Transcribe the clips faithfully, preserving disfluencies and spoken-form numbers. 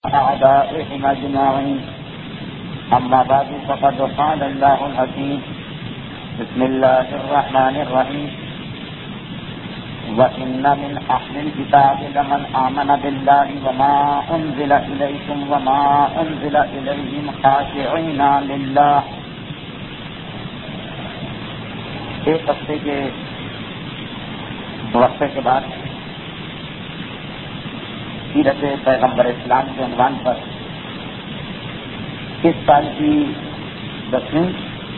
أعدائهم أجمعين. أما بعد فقد قال الله الحكيم بسم الله الرحمن الرحيم وإن من أهل الكتاب لمن آمن بالله وما أنزل إليكم وما أنزل إليهم خاشعين لله. ایک ہفتے کے وقفے کے بعد سیرت پیغمبر اسلام کے عنوان پر اس سال کی دسویں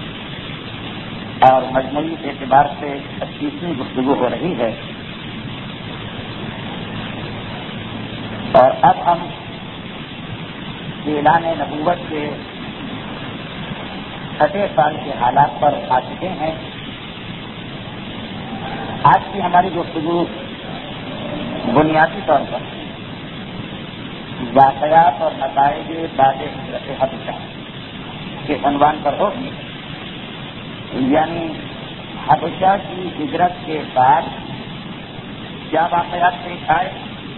اور مجموعی اعتبار سے پچیسویں گفتگو ہو رہی ہے، اور اب ہم اعلان نبوت کے چھٹے سال کے حالات پر آ چکے ہیں. آج کی ہماری گفتگو بنیادی طور پر واقعات اور نتائج بعد ہجرت حبشہ کے عنوان پر ہوگی، یعنی حبشہ کی ہجرت کے بعد کیا واقعات پیش آئے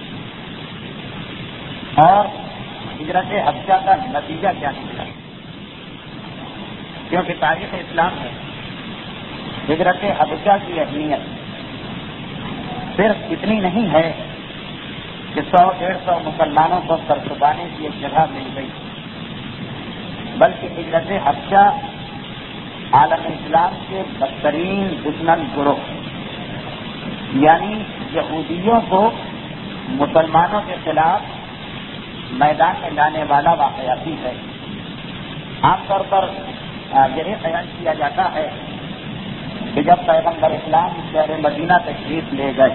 اور ہجرت حبشہ کا نتیجہ کیا نکلا. کیونکہ تاریخ اسلام میں ہجرت حبشہ کی اہمیت صرف اتنی نہیں ہے کہ سو ڈیڑھ سو مسلمانوں کو سرسبانے کی ایک جگہ مل گئی، بلکہ ہجرت حبشہ عالم اسلام کے بدترین دشمن گروہ یعنی یہودیوں کو مسلمانوں کے خلاف میدان میں لانے والا واقعہ بھی ہے. عام طور پر یہ خیال کیا جاتا ہے کہ جب پیغمبر اسلام شہر مدینہ تشریف لے گئے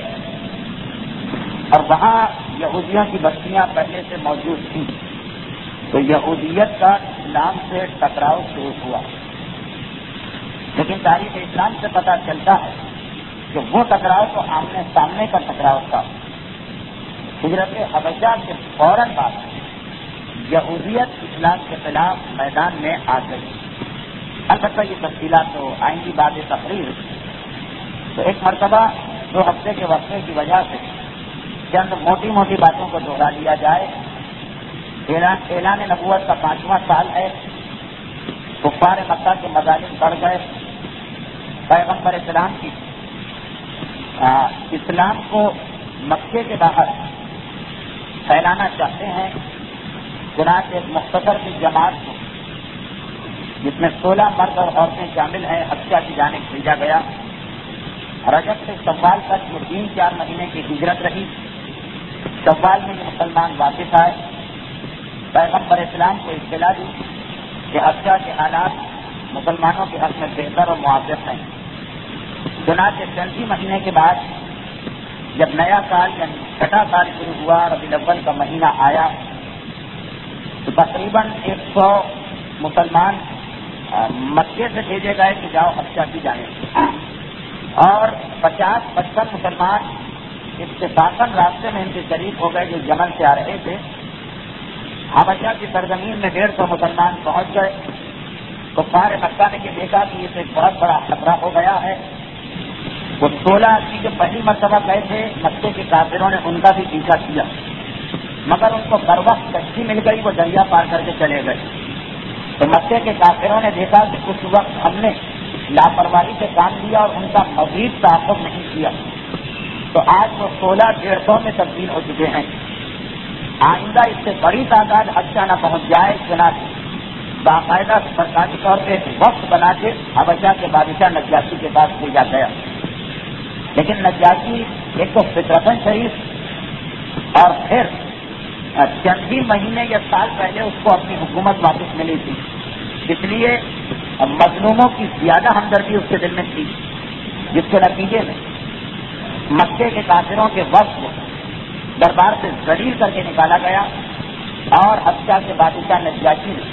اور وہاں یہودیوں کی بستیاں پہلے سے موجود تھیں تو یہودیت کا اسلام سے ٹکراؤ شروع ہوا، لیکن تاریخ اسلام سے پتہ چلتا ہے کہ وہ ٹکراؤ تو آمنے سامنے کا ٹکراؤ تھا. ہجرت حبشہ کے فوراً بعد یہودیت اسلام کے خلاف میدان میں آ گئی. البتہ یہ تفصیلات تو آئیں گی بعد تقریر. تو ایک مرتبہ دو ہفتے کے وقفے کی وجہ سے چند موٹی موٹی باتوں کو دوہرا لیا جائے. اعلان اعلان نبوت کا پانچواں سال ہے. کفار مکہ کے مظالم بڑھ گئے. پیغمبر اسلام کی آ, اسلام کو مکے کے باہر پھیلانا چاہتے ہیں. چنانچہ ایک مختصر کی جماعت کو جس میں سولہ مرد اور عورتیں شامل ہیں حبشہ کی جانب بھیجا گیا. رجب سے شوال تک یہ تین چار مہینے کی ہجرت رہی. شوال میں یہ مسلمان واپس آئے. پیغمبر اسلام کو اطلاع دی کہ حبشہ کے حالات مسلمانوں کے حق میں بہتر اور موافق ہیں. چنانچہ چند ہی مہینے کے بعد جب نیا سال یعنی چھٹا سال شروع ہوا، ربیع الاول کا مہینہ آیا، تو تقریباً ایک سو مسلمان مکے سے بھیجے گئے کہ جاؤ حبشہ کی جانب، اور پچاس پچپن مسلمان اتفاقاً راستے میں ان کے شریک ہو گئے جو یمن سے آ رہے تھے. حبشہ کی سرزمین میں ڈیڑھ سو مسلمان پہنچ گئے. کفار مکہ نے یہ دیکھا کہ یہ ایک بہت بڑا خطرہ ہو گیا ہے. وہ سولہ آدمی جو پہلی مرتبہ گئے تھے مکے کے کافروں نے ان کا بھی پیچھا کیا، مگر ان کو بر وقت کشتی مل گئی، وہ دریا پار کر کے چلے گئے. تو مکے کے کافروں نے دیکھا کہ اس وقت ہم نے لاپرواہی سے کام لیا اور ان کا مزید تعاقب نہیں کیا، تو آج وہ سولہ ڈیڑھ سو میں تبدیل ہو چکے ہیں. آئندہ اس سے بڑی تعداد حبشہ نہ پہنچ جائے، چنانچہ باقاعدہ سرکاری طور پہ وقت بنا کے حبشہ کے بادشاہ نجاشی کے پاس بھیجا گیا. لیکن نجاشی ایک تو فطرتاً شریف اور پھر چند ہی مہینے یا سال پہلے اس کو اپنی حکومت واپس ملی تھی، اس لیے مظلوموں کی زیادہ ہمدردی اس کے دل میں تھی، جس کے نتیجے میں مکے کے کافروں کے وقت کو دربار سے ذلیل کر کے نکالا گیا. اور حبشہ کے بادشاہ نجاشی نے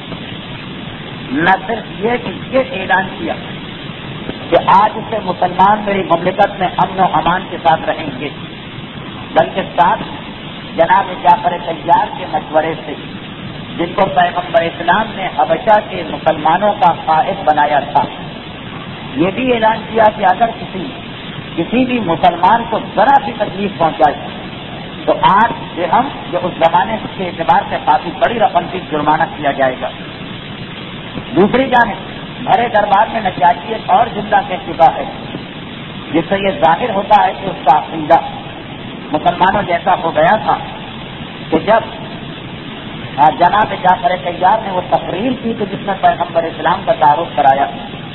نہ صرف یہ کہ یہ اعلان کیا کہ آج سے مسلمان میری مملکت میں امن و امان کے ساتھ رہیں گے، بلکہ ساتھ جناب جعفر طیار کے مشورے سے جن کو پیغمبر اسلام نے حبشہ کے مسلمانوں کا قائد بنایا تھا، یہ بھی اعلان کیا کہ اگر کسی کسی بھی مسلمان کو ذرا بھی تکلیف پہنچائے تو آٹھ درہم جو اس زمانے کے اعتبار سے کافی بڑی رقم کی جرمانہ کیا جائے گا. دوسری جانب بھرے دربار میں نجاشی ایک اور جملہ کہہ چکا ہے جس سے یہ ظاہر ہوتا ہے کہ اس کا عقیدہ مسلمانوں جیسا ہو گیا تھا کہ جب جناب جعفر طیار نے وہ تقریر کی تو جس میں پیغمبر اسلام کا تعارف کرایا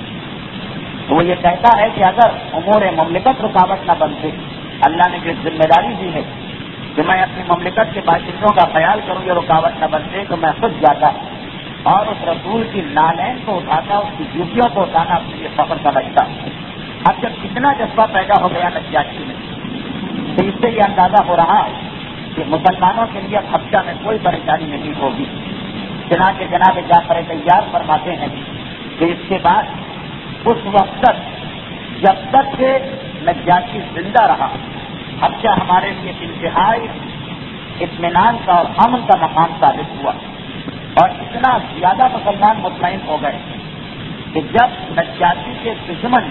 تو وہ یہ کہتا ہے کہ اگر امور مملکت رکاوٹ نہ بنتے, اللہ نے جو ذمہ داری دی ہے کہ میں اپنی مملکت کے باشندوں کا خیال کروں یہ رکاوٹ نہ بنتے تو میں خود جاتا اور اس رسول کی نالین کو اٹھاتا, اس کی جوتیوں کو اٹھانا اپنے لیے فخر سمجھتا. اب جب کتنا جذبہ پیدا ہو گیا نجاشی میں تو اس سے یہ اندازہ ہو رہا ہے کہ مسلمانوں کے لیے حبشہ میں کوئی پریشانی نہیں ہوگی. چنانچہ جناب جعفر طیار فرماتے ہیں کہ اس کے بعد اس وقت تک جب تک کہ نجاشی زندہ رہا حبشہ ہمارے لیے انتہائی اطمینان کا اور امن کا مقام ثابت ہوا اور اتنا زیادہ مسلمان مطمئن ہو گئے کہ جب نجاشی کے دشمن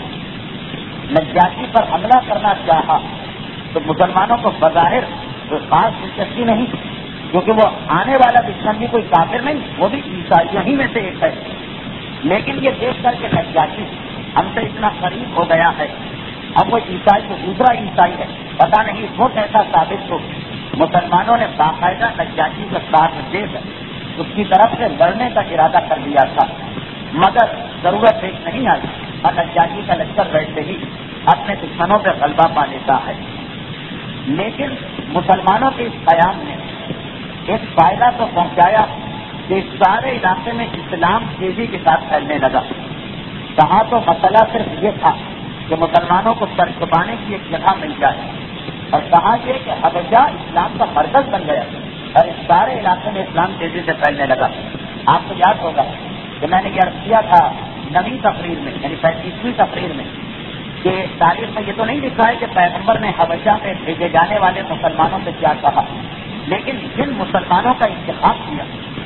نجاشی پر حملہ کرنا چاہا تو مسلمانوں کو بظاہر کوئی خاص دلچسپی نہیں, کیونکہ وہ آنے والا دشمن بھی کوئی کافر نہیں, وہ بھی عیسائیوں ہی میں سے ایک ہے. لیکن یہ دیکھ کر کے نجاشی ہم سے اتنا قریب ہو گیا ہے, اب وہ عیسائی تو دوسرا عیسائی ہے, پتہ نہیں وہ کیسا ثابت ہو. مسلمانوں نے باقاعدہ نجاشی کا ساتھ دے کر اس کی طرف سے لڑنے کا ارادہ کر لیا تھا, مگر ضرورت پیش نہیں آئی اور نجاشی کا لشکر بیٹھتے ہی اپنے دشمنوں پہ غلبہ پا لیتا ہے. لیکن مسلمانوں کے اس قیام نے ایک فائدہ تو پہنچایا کہ اس سارے علاقے میں اسلام تیزی کے ساتھ پھیلنے لگا. کہاں تو مسئلہ صرف یہ تھا کہ مسلمانوں کو سر چھپانے کی ایک جگہ مل جائے, اور کہا یہ کہ حبشہ اسلام کا مرکز بن گیا اور اس سارے علاقے میں اسلام تیزی سے پھیلنے لگا. آپ کو یاد ہوگا کہ میں نے یہ عرض کیا تھا نویں تقریر میں یعنی پینتیسویں تقریر میں کہ تاریخ میں یہ تو نہیں لکھا ہے کہ پیغمبر نے حبشہ میں بھیجے جانے والے مسلمانوں سے کیا کہا, لیکن جن مسلمانوں کا انتخاب کیا,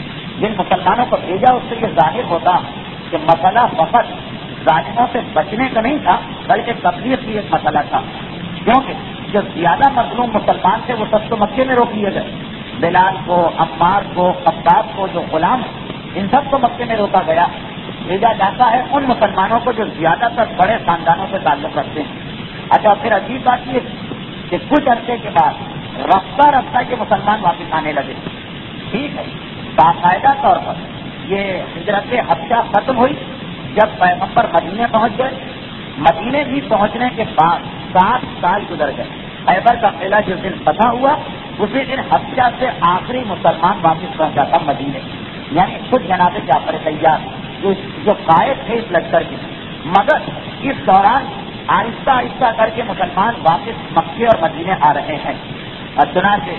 جن مسلمانوں کو بھیجا, اس سے یہ ظاہر ہوتا کہ مسئلہ فقط ظالموں سے بچنے کا نہیں تھا بلکہ تبلیغ کی ایک مسئلہ تھا. کیونکہ جو زیادہ مظلوم مسلمان تھے وہ سب تو مکے میں روک لیے گئے, بلال کو, عمار کو, خباب کو, جو غلام ان سب کو مکے میں روکا گیا. بھیجا جاتا ہے ان مسلمانوں کو جو زیادہ تر بڑے خاندانوں سے تعلق رکھتے ہیں. اچھا پھر عجیب بات یہ کہ کچھ عرصے کے بعد رفتہ رفتہ یہ مسلمان واپس آنے لگے. ٹھیک ہے, باقاعدہ طور پر یہ ہجرت حبشہ ختم ہوئی جب پیغمبر مدینے پہنچ گئے. مدینے بھی پہنچنے کے بعد سات سال گزر گئے. خیبر کا قلعہ جس دن فتح ہوا اسی دن حبشہ سے آخری مسلمان واپس پہنچا تھا مدینے, یعنی خود جناب جعفر طیار جو قائد تھے اس لشکر کے. مگر اس دوران آہستہ آہستہ کر کے مسلمان واپس مکے اور مدینے آ رہے ہیں. اور چنانچہ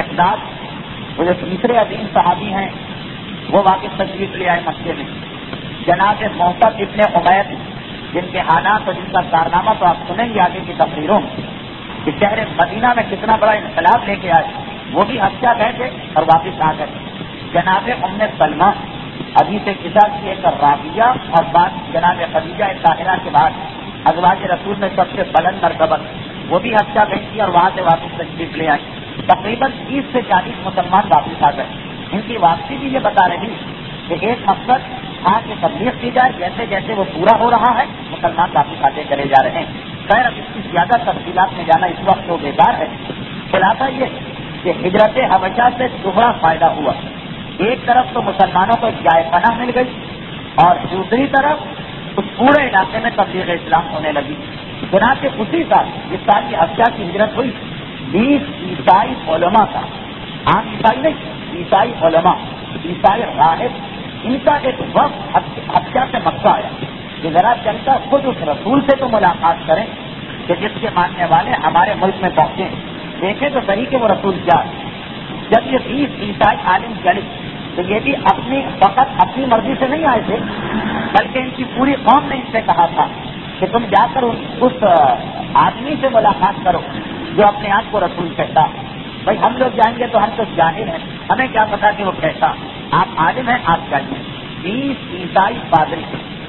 مقداد وہ جو تیسرے عظیم صحابی ہیں وہ واپس تشریف لے آئے مکے میں. جناب محمد ابن عمیر جن کے حالات اور جن کا کارنامہ تو آپ سنیں گے آگے کی تقریروں میں کہ شہر مدینہ میں کتنا بڑا انقلاب لے کے آئے, وہ بھی حبشہ گئے تھے اور واپس آ گئے. جناب ام سلمہ ابھی سے کسا کی ایک رابعہ اور بعد جناب خدیجہ طاہرہ کے بعد ازواج رسول میں سب سے بلند مرتبہ وہ بھی حبشہ گئی تھی اور وہاں سے واپس تشریف لے آئی. تقریباً تیس سے چالیس مسلمان واپس آ گئے. ان کی واپسی بھی یہ بتا رہی کہ ایک مقصد تھا کہ تبلیغ کی جائے, جیسے جیسے وہ پورا ہو رہا ہے مسلمان واپس آتے چلے جا رہے ہیں. خیر اب اس کی زیادہ تفصیلات میں جانا اس وقت تو بیکار ہے. خلاصہ یہ کہ ہجرت حبشہ سے دوہرا فائدہ ہوا. ایک طرف تو مسلمانوں کو جائے پناہ مل گئی اور دوسری طرف اس پورے علاقے میں تبلیغ اسلام ہونے لگی. چنانچہ اسی سال جس سال کی حبشہ کی ہجرت ہوئی بیس عیسائی علماء کا, عام عیسائی نہیں, عیسائی علماء, عیسائی راہب, ان کا ایک وقت حبشہ سے مکہ آیا کہ ذرا چلتا خود اس رسول سے تو ملاقات کریں کہ جس کے ماننے والے ہمارے ملک میں پہنچے, دیکھیں تو صحیح کہ وہ رسول کیا ہے. جب یہ بیس عیسائی عالم چلے تو یہ بھی اپنی فقط اپنی مرضی سے نہیں آئے تھے بلکہ ان کی پوری قوم نے ان سے کہا تھا کہ تم جا کر اس آدمی سے ملاقات کرو جو اپنے آپ کو رسول کہتا. بھائی ہم لوگ جائیں گے تو ہم تو جاہل ہیں, ہمیں کیا پتا کہ وہ کہتا. آپ عالم ہیں, آپ جائیے. بیس عیسائی پادری,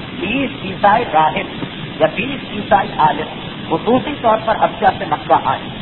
بیس عیسائی راہب یا بیس عیسائی عالم خصوصی طور پر حبشہ سے مکہ آئے.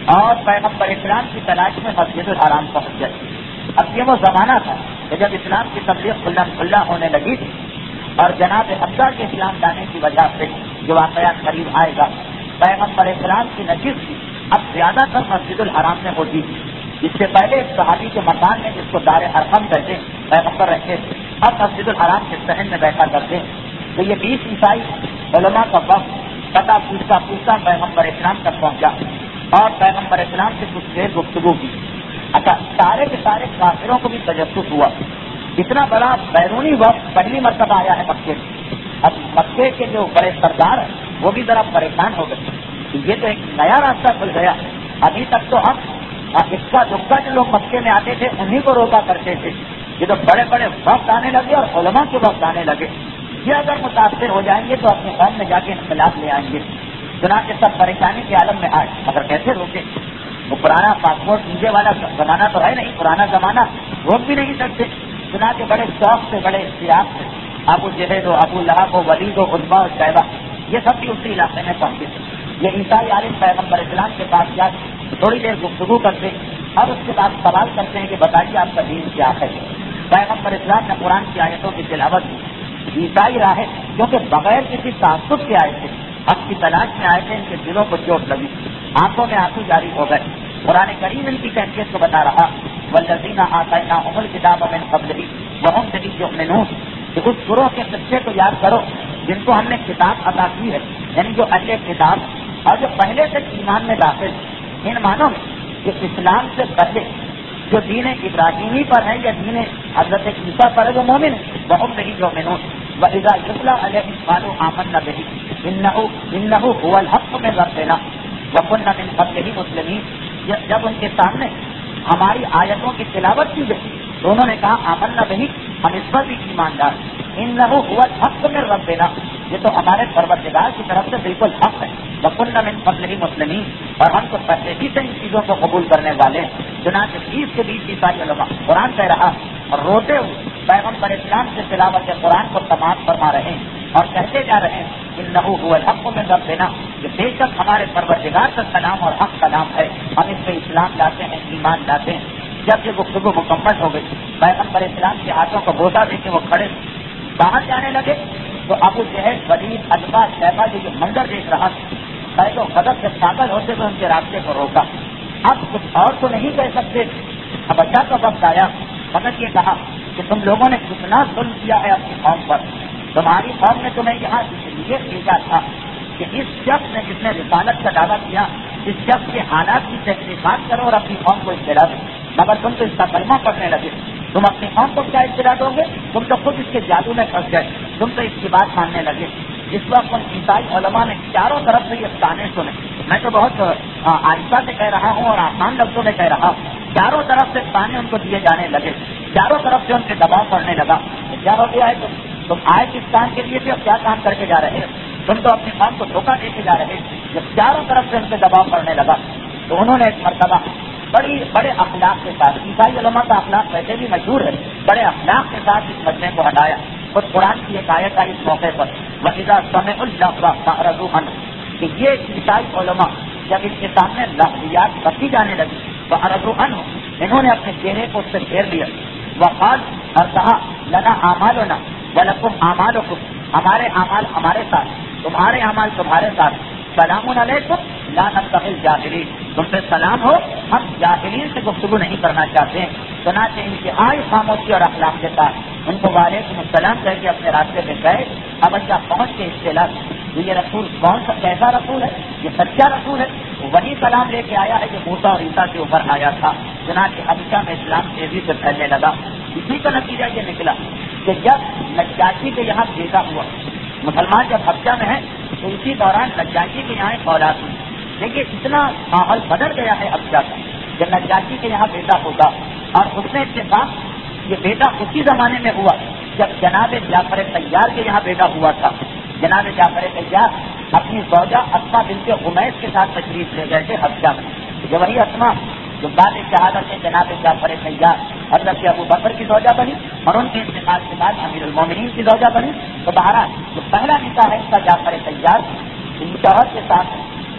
اور پیغمبر اسلام کی تلاش میں مسجد الحرام پہنچ گئے. اب یہ وہ زمانہ تھا کہ جب اسلام کی تبلیغ کھلا کھلا ہونے لگی تھی اور جناب حمزہ کے اسلام لانے کی وجہ سے جو واقعات قریب آئے گا, پیغمبر اسلام کی نشست اب زیادہ تر مسجد الحرام میں ہوتی تھی. اس سے پہلے ایک صحابی کے مکان میں جس کو دار ارقم کہتے ہیں پیغمبر رہتے تھے, اب مسجد الحرام کے صحن میں بیٹھا کرتے ہیں. تو یہ بیس عیسائی علماء کا وقت پتا پوچھتا پوچھتا پیغمبر اسلام تک پہنچا اور پیغمبر اسلام سے کچھ دیر گفتگو کی. اچھا, سارے کے سارے کافروں کو بھی تجسس ہوا. اتنا بڑا بیرونی وقت پہلی مرتبہ آیا ہے مکے میں. اب مکے کے جو بڑے سردار ہیں وہ بھی ذرا پریشان ہو گئے. یہ تو ایک نیا راستہ کھل گیا. ابھی تک تو ہم اس کا دکھا جو لوگ مکے میں آتے تھے انہیں کو روکا کرتے تھے. یہ تو بڑے بڑے وقت آنے لگے اور علماء کے وقت آنے لگے. یہ اگر متاثر ہو جائیں گے تو اپنے قوم میں جا کے انقلاب لے آئیں گے. چنانچہ سب پریشانی کے عالم میں آئے. مگر کیسے روکے؟ وہ پرانا پاسپورٹ ویزے والا زمانہ تو ہے نہیں, پرانا زمانہ روک بھی نہیں سکتے. چنانچہ بڑے شوق سے بڑے احتیاط سے ابو جہل و ابو لہب و ولید و عتبہ و شیبہ یہ سب بھی اسی علاقے میں پہنچے تھے. یہ عیسائی عالم پیغمبر اسلام کے پاس جا تھوڑی دیر گفتگو کرتے اور اس کے بعد سوال کرتے ہیں کہ بتائیے آپ کا دین کیا ہے. پیغمبر اسلام نے قرآن کی آیتوں کی تلاوت کی. عیسائی راہ کیونکہ بغیر کسی تعصب کے آئے تھے, حق کی تلاش میں آئے تھے, ان کے دلوں کو چوٹ لگی, آنکھوں میں آنسو جاری ہو گئے. قرآن کریم ان کی کیفیت کو بتا رہا, والذین آتیناہم الکتاب من قبلہ وہم بہ یؤمنون, کہ اس گروہ کے قصے کو یاد کرو جن کو ہم نے کتاب عطا کی ہے, یعنی جو اہل کتاب اور جو پہلے سے ایمان میں داخل. ان معنوں میں کہ اسلام سے پہلے جو دین ابراہیمی پر ہے یا دین حضرت عیسیٰ پر ہے وہ مومن ہے. وہم بہ یؤمنون وَإِذَا يُتْلَىٰ عَلَيْهِمْ قَالُوا آمَنَّا بِهِ إِنَّهُ إِنَّهُ هُوَ الْحَقُّ مِن رَّبِّنَا وَكُنَّا مِن قَبْلِهِ مُسْلِمِينَ. جب ان کے سامنے ہماری آیتوں کی تلاوت کی گئی تو انہوں نے کہا آمنا بہی, ہم اس پر بھی ایماندار. انہ هو الحق من ربنا, یہ تو ہمارے پروردگار کی طرف سے بالکل حق ہے. وَكُنَّا مِن قَبْلِهِ مُسْلِمِينَ, اور ہم تو پہلے ہی سے ان چیزوں کو قبول کرنے والے ہیں. چنانچہ بیس کے بیس عیسائی علماء قرآن کہہ رہا اور روتے ہوئے پیغمبر اسلام سے تلاوت قرآن کو تمام فرما رہے ہیں اور کہتے جا رہے ہیں انہ هو الحق من ربنا, کہ بے شک ہمارے پروردگار کا کلام اور حق کلام ہے, ہم اس پہ اسلام لاتے ہیں, ایمان لاتے ہیں. جب یہ گفتگو مکمل ہو گئی, پیغمبر اسلام کے ہاتھوں کو بوسہ دے کے وہ کھڑے باہر جانے لگے تو ابو جہل ولید عتبہ شیبہ جو یہ منظر دیکھ رہا قید و غضب سے پاگل ہوتے ہوئے ان کے راستے کو روکا. اب کچھ اور تو نہیں کہہ سکتے. اب اچھا کا وقت آیا, فقط یہ کہا کہ تم لوگوں نے کتنا ظلم کیا ہے اپنی قوم پر. تمہاری قوم نے تمہیں یہاں اس لیے بھیجا تھا کہ اس شخص نے جس نے رسالت کا دعویٰ کیا اس شخص کے حالات کی تحقیقات کرو اور اپنی قوم کو اطلاع دو. مگر تم تو اس کا کلمہ پڑھنے لگے, تم اپنی قوم کو کیا اطلاع دو گے؟ تم تو خود اس کے جادو میں پھنس گئے, تم تو اس کی بات ماننے لگے. اس وقت ان عیسائی علماء نے چاروں طرف سے یہ تانے سنے. میں تو بہت آہستہ سے کہہ رہا ہوں اور آسان لفظوں میں کہہ رہا ہوں. چاروں طرف سے تانے ان کو دیے جانے لگے, چاروں طرف سے ان کے دباؤ پڑنے لگا. کیا ہو گیا ہے تم تم آئے کس کام کے لیے تھے اور کیا کام کر کے جا رہے ہیں؟ تم تو اپنی قوم کو دھوکہ دے کے جا رہے ہیں. جب چاروں طرف سے ان کے دباؤ پڑنے لگا تو انہوں نے ایک مرتبہ بڑی بڑے اخلاق کے ساتھ, عیسائی علماء کا اخلاق ویسے بھی مشہور ہے, بڑے اخلاق کے ساتھ اس مجمع کو ہٹایا. خود قرآن کی ایک آیت آئی اس موقع پر, وَإِذَا سَمِعُوا اللَّغْوَ فَأَعْرَضُوا عَنْهُ, کہ یہ عیسائی علماء جب اس کے سامنے لغویات بکی جانے لگی فَأَعْرَضُوا عَنْهُ, انہوں نے اپنے چہرے کو اس سے پھیر لیا. وَقَالُوا, اور کہا لَنَا أَعْمَالُنَا وَلَكُمْ أَعْمَالُكُمْ, ہمارے اعمال ہمارے ساتھ, تمہارے اعمال تمہارے ساتھ. سلام علیکم لا نبتغي الجاہلین, تم سے سلام ہو, ہم جاہلین سے گفتگو نہیں کرنا چاہتے ہیں. چنانچہ انتہائی خاموشی اور اخلاق کے ساتھ ان کو وعلیکم السلام کہہ کے اپنے راستے پہ گئے. اب اچھا پہنچ کے اطلاع تو یہ رسول کون سا کیسا رسول ہے؟ یہ سچا رسول ہے, وہی کلام لے کے آیا ہے جو موسیٰ اور عیسیٰ کے اوپر آیا تھا. چنانچہ حبشہ میں اسلام تیزی سے پھیلنے لگا. اسی کا نتیجہ یہ نکلا کہ جب نجاشی کے یہاں بھیجا ہوا مسلمان جب حبشہ میں ہے تو اسی دوران نجاشی کے یہاں ایک اولاد ہوئی. دیکھیے اتنا ماحول بدل گیا ہے حبشہ کا. جب نجاشی کے یہاں بیٹا ہوگا اور اس میں اتفاق یہ بیٹا اسی زمانے میں ہوا جب جناب جعفر طیار کے یہاں بیٹا ہوا تھا. جناب جعفر طیار اپنی زوجہ اسما بنت عمیس کے ساتھ تشریف لے گئے تھے حبشہ میں. جو وہی اسما جو بعد شہادت سے جناب جعفر طیار حضرت ابو بکر کی زوجہ بنی اور ان کے انتقال کے بعد امیر المومنین کی زوجہ بنی. تو بہرحال جو پہلا نکاح ہے اس کا جعفر طیار شوہر کے ساتھ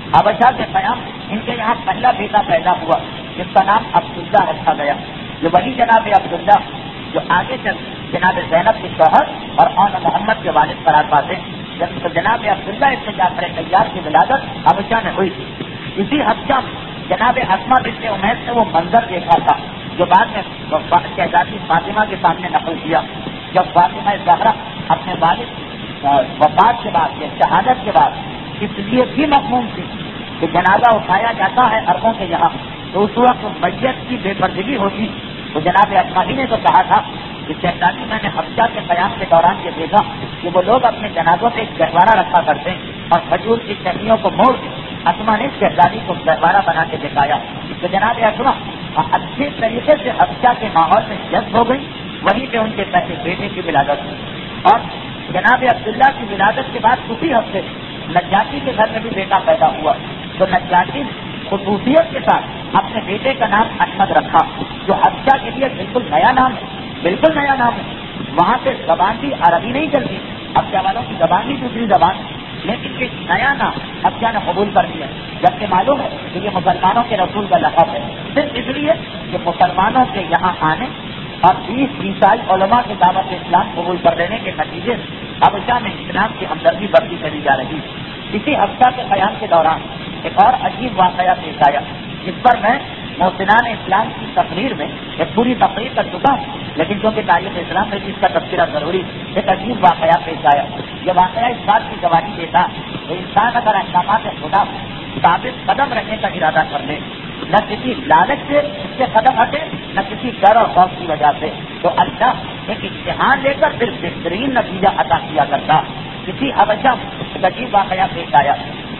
حبشہ کے قیام ان کے یہاں پہلا بیٹا پیدا ہوا جس کا نام عبداللہ رکھا گیا. یہ وہی جناب عبداللہ جو آگے چل جناب زینب کے شوہر اور آن محمد کے والد قرار پاتے. جب جناب عبداللہ ابن جعفر طیار کی ولادت حبشہ میں ہوئی تھی. اسی حبشہ میں جناب اسما بنت عمیس نے وہ منظر دیکھا تھا جو بعد میں شہزادی فاطمہ کے سامنے نقل کیا. جب فاطمہ زہرا اپنے والد وفات کے بعد یا شہادت کے بعد اس لیے بھی مضمون تھی کہ جنازہ اٹھایا جاتا ہے عربوں کے یہاں، تو اس وقت میت کی بے پردگی ہوتی. تو جناب اسما نے تو کہا تھا کہ شہزادی میں نے حبشہ کے قیام کے دوران یہ دیکھا کہ وہ لوگ اپنے جنازوں پہ ایک گہوارہ رکھا کرتے ہیں اور کھجور کی ٹہنیوں کو موڑ کے اسما نے شہزادی کو گہوارہ بنا کے دکھایا. تو جناب اسما اچھے طریقے سے حبشہ کے ماحول میں جذب ہو گئی. وہیں پہ ان کے پہلے بیٹے کی ولادت ہوئی اور جناب عبداللہ کی ولادت کے بعد اسی ہفتے نجاشی کے گھر میں بھی بیٹا پیدا ہوا. تو نجاشی خصوصیت کے ساتھ اپنے بیٹے کا نام احمد رکھا جو حبشہ کے لیے بالکل نیا نام ہے، بالکل نیا نام ہے. وہاں پہ زبان بھی عربی نہیں چلتی، حبشہ والوں کی زبان بھی دوسری زبان، لیکن یہ نیا نام حبشہ نے قبول کر دیا. جبکہ معلوم ہے کہ یہ مسلمانوں کے رسول کا لقب ہے صرف اس لیے کہ مسلمانوں کے یہاں آنے اور بیس عیسائی علماء کے دعوت اسلام قبول کر لینے کے نتیجے حبشہ میں اسلام کی ہمدردی بڑھتی چلی جا رہی. اسی حبشہ کے قیام کے دوران ایک اور عجیب واقعہ پیش آیا جس پر میں محسنان اسلام کی تقریر میں ایک پوری تقریر کر چکا ہوں، لیکن چونکہ تاریخ اسلام میں بھی اس کا تذکرہ ضروری. ایک عجیب واقعہ پیش آیا. یہ واقعہ اس بات کی گواہی دیتا کہ انسان اگر احکامات خدا ثابت قدم رہنے کا ارادہ کر لے، نہ کسی لالچ سے اس سے قدم ہٹے نہ کسی ڈر اور خوف کی وجہ سے، تو اللہ ایک امتحان لے کر پھر بہترین نتیجہ عطا کیا کرتا. کسی حبشہ ایک عجیب واقعہ پیش آیا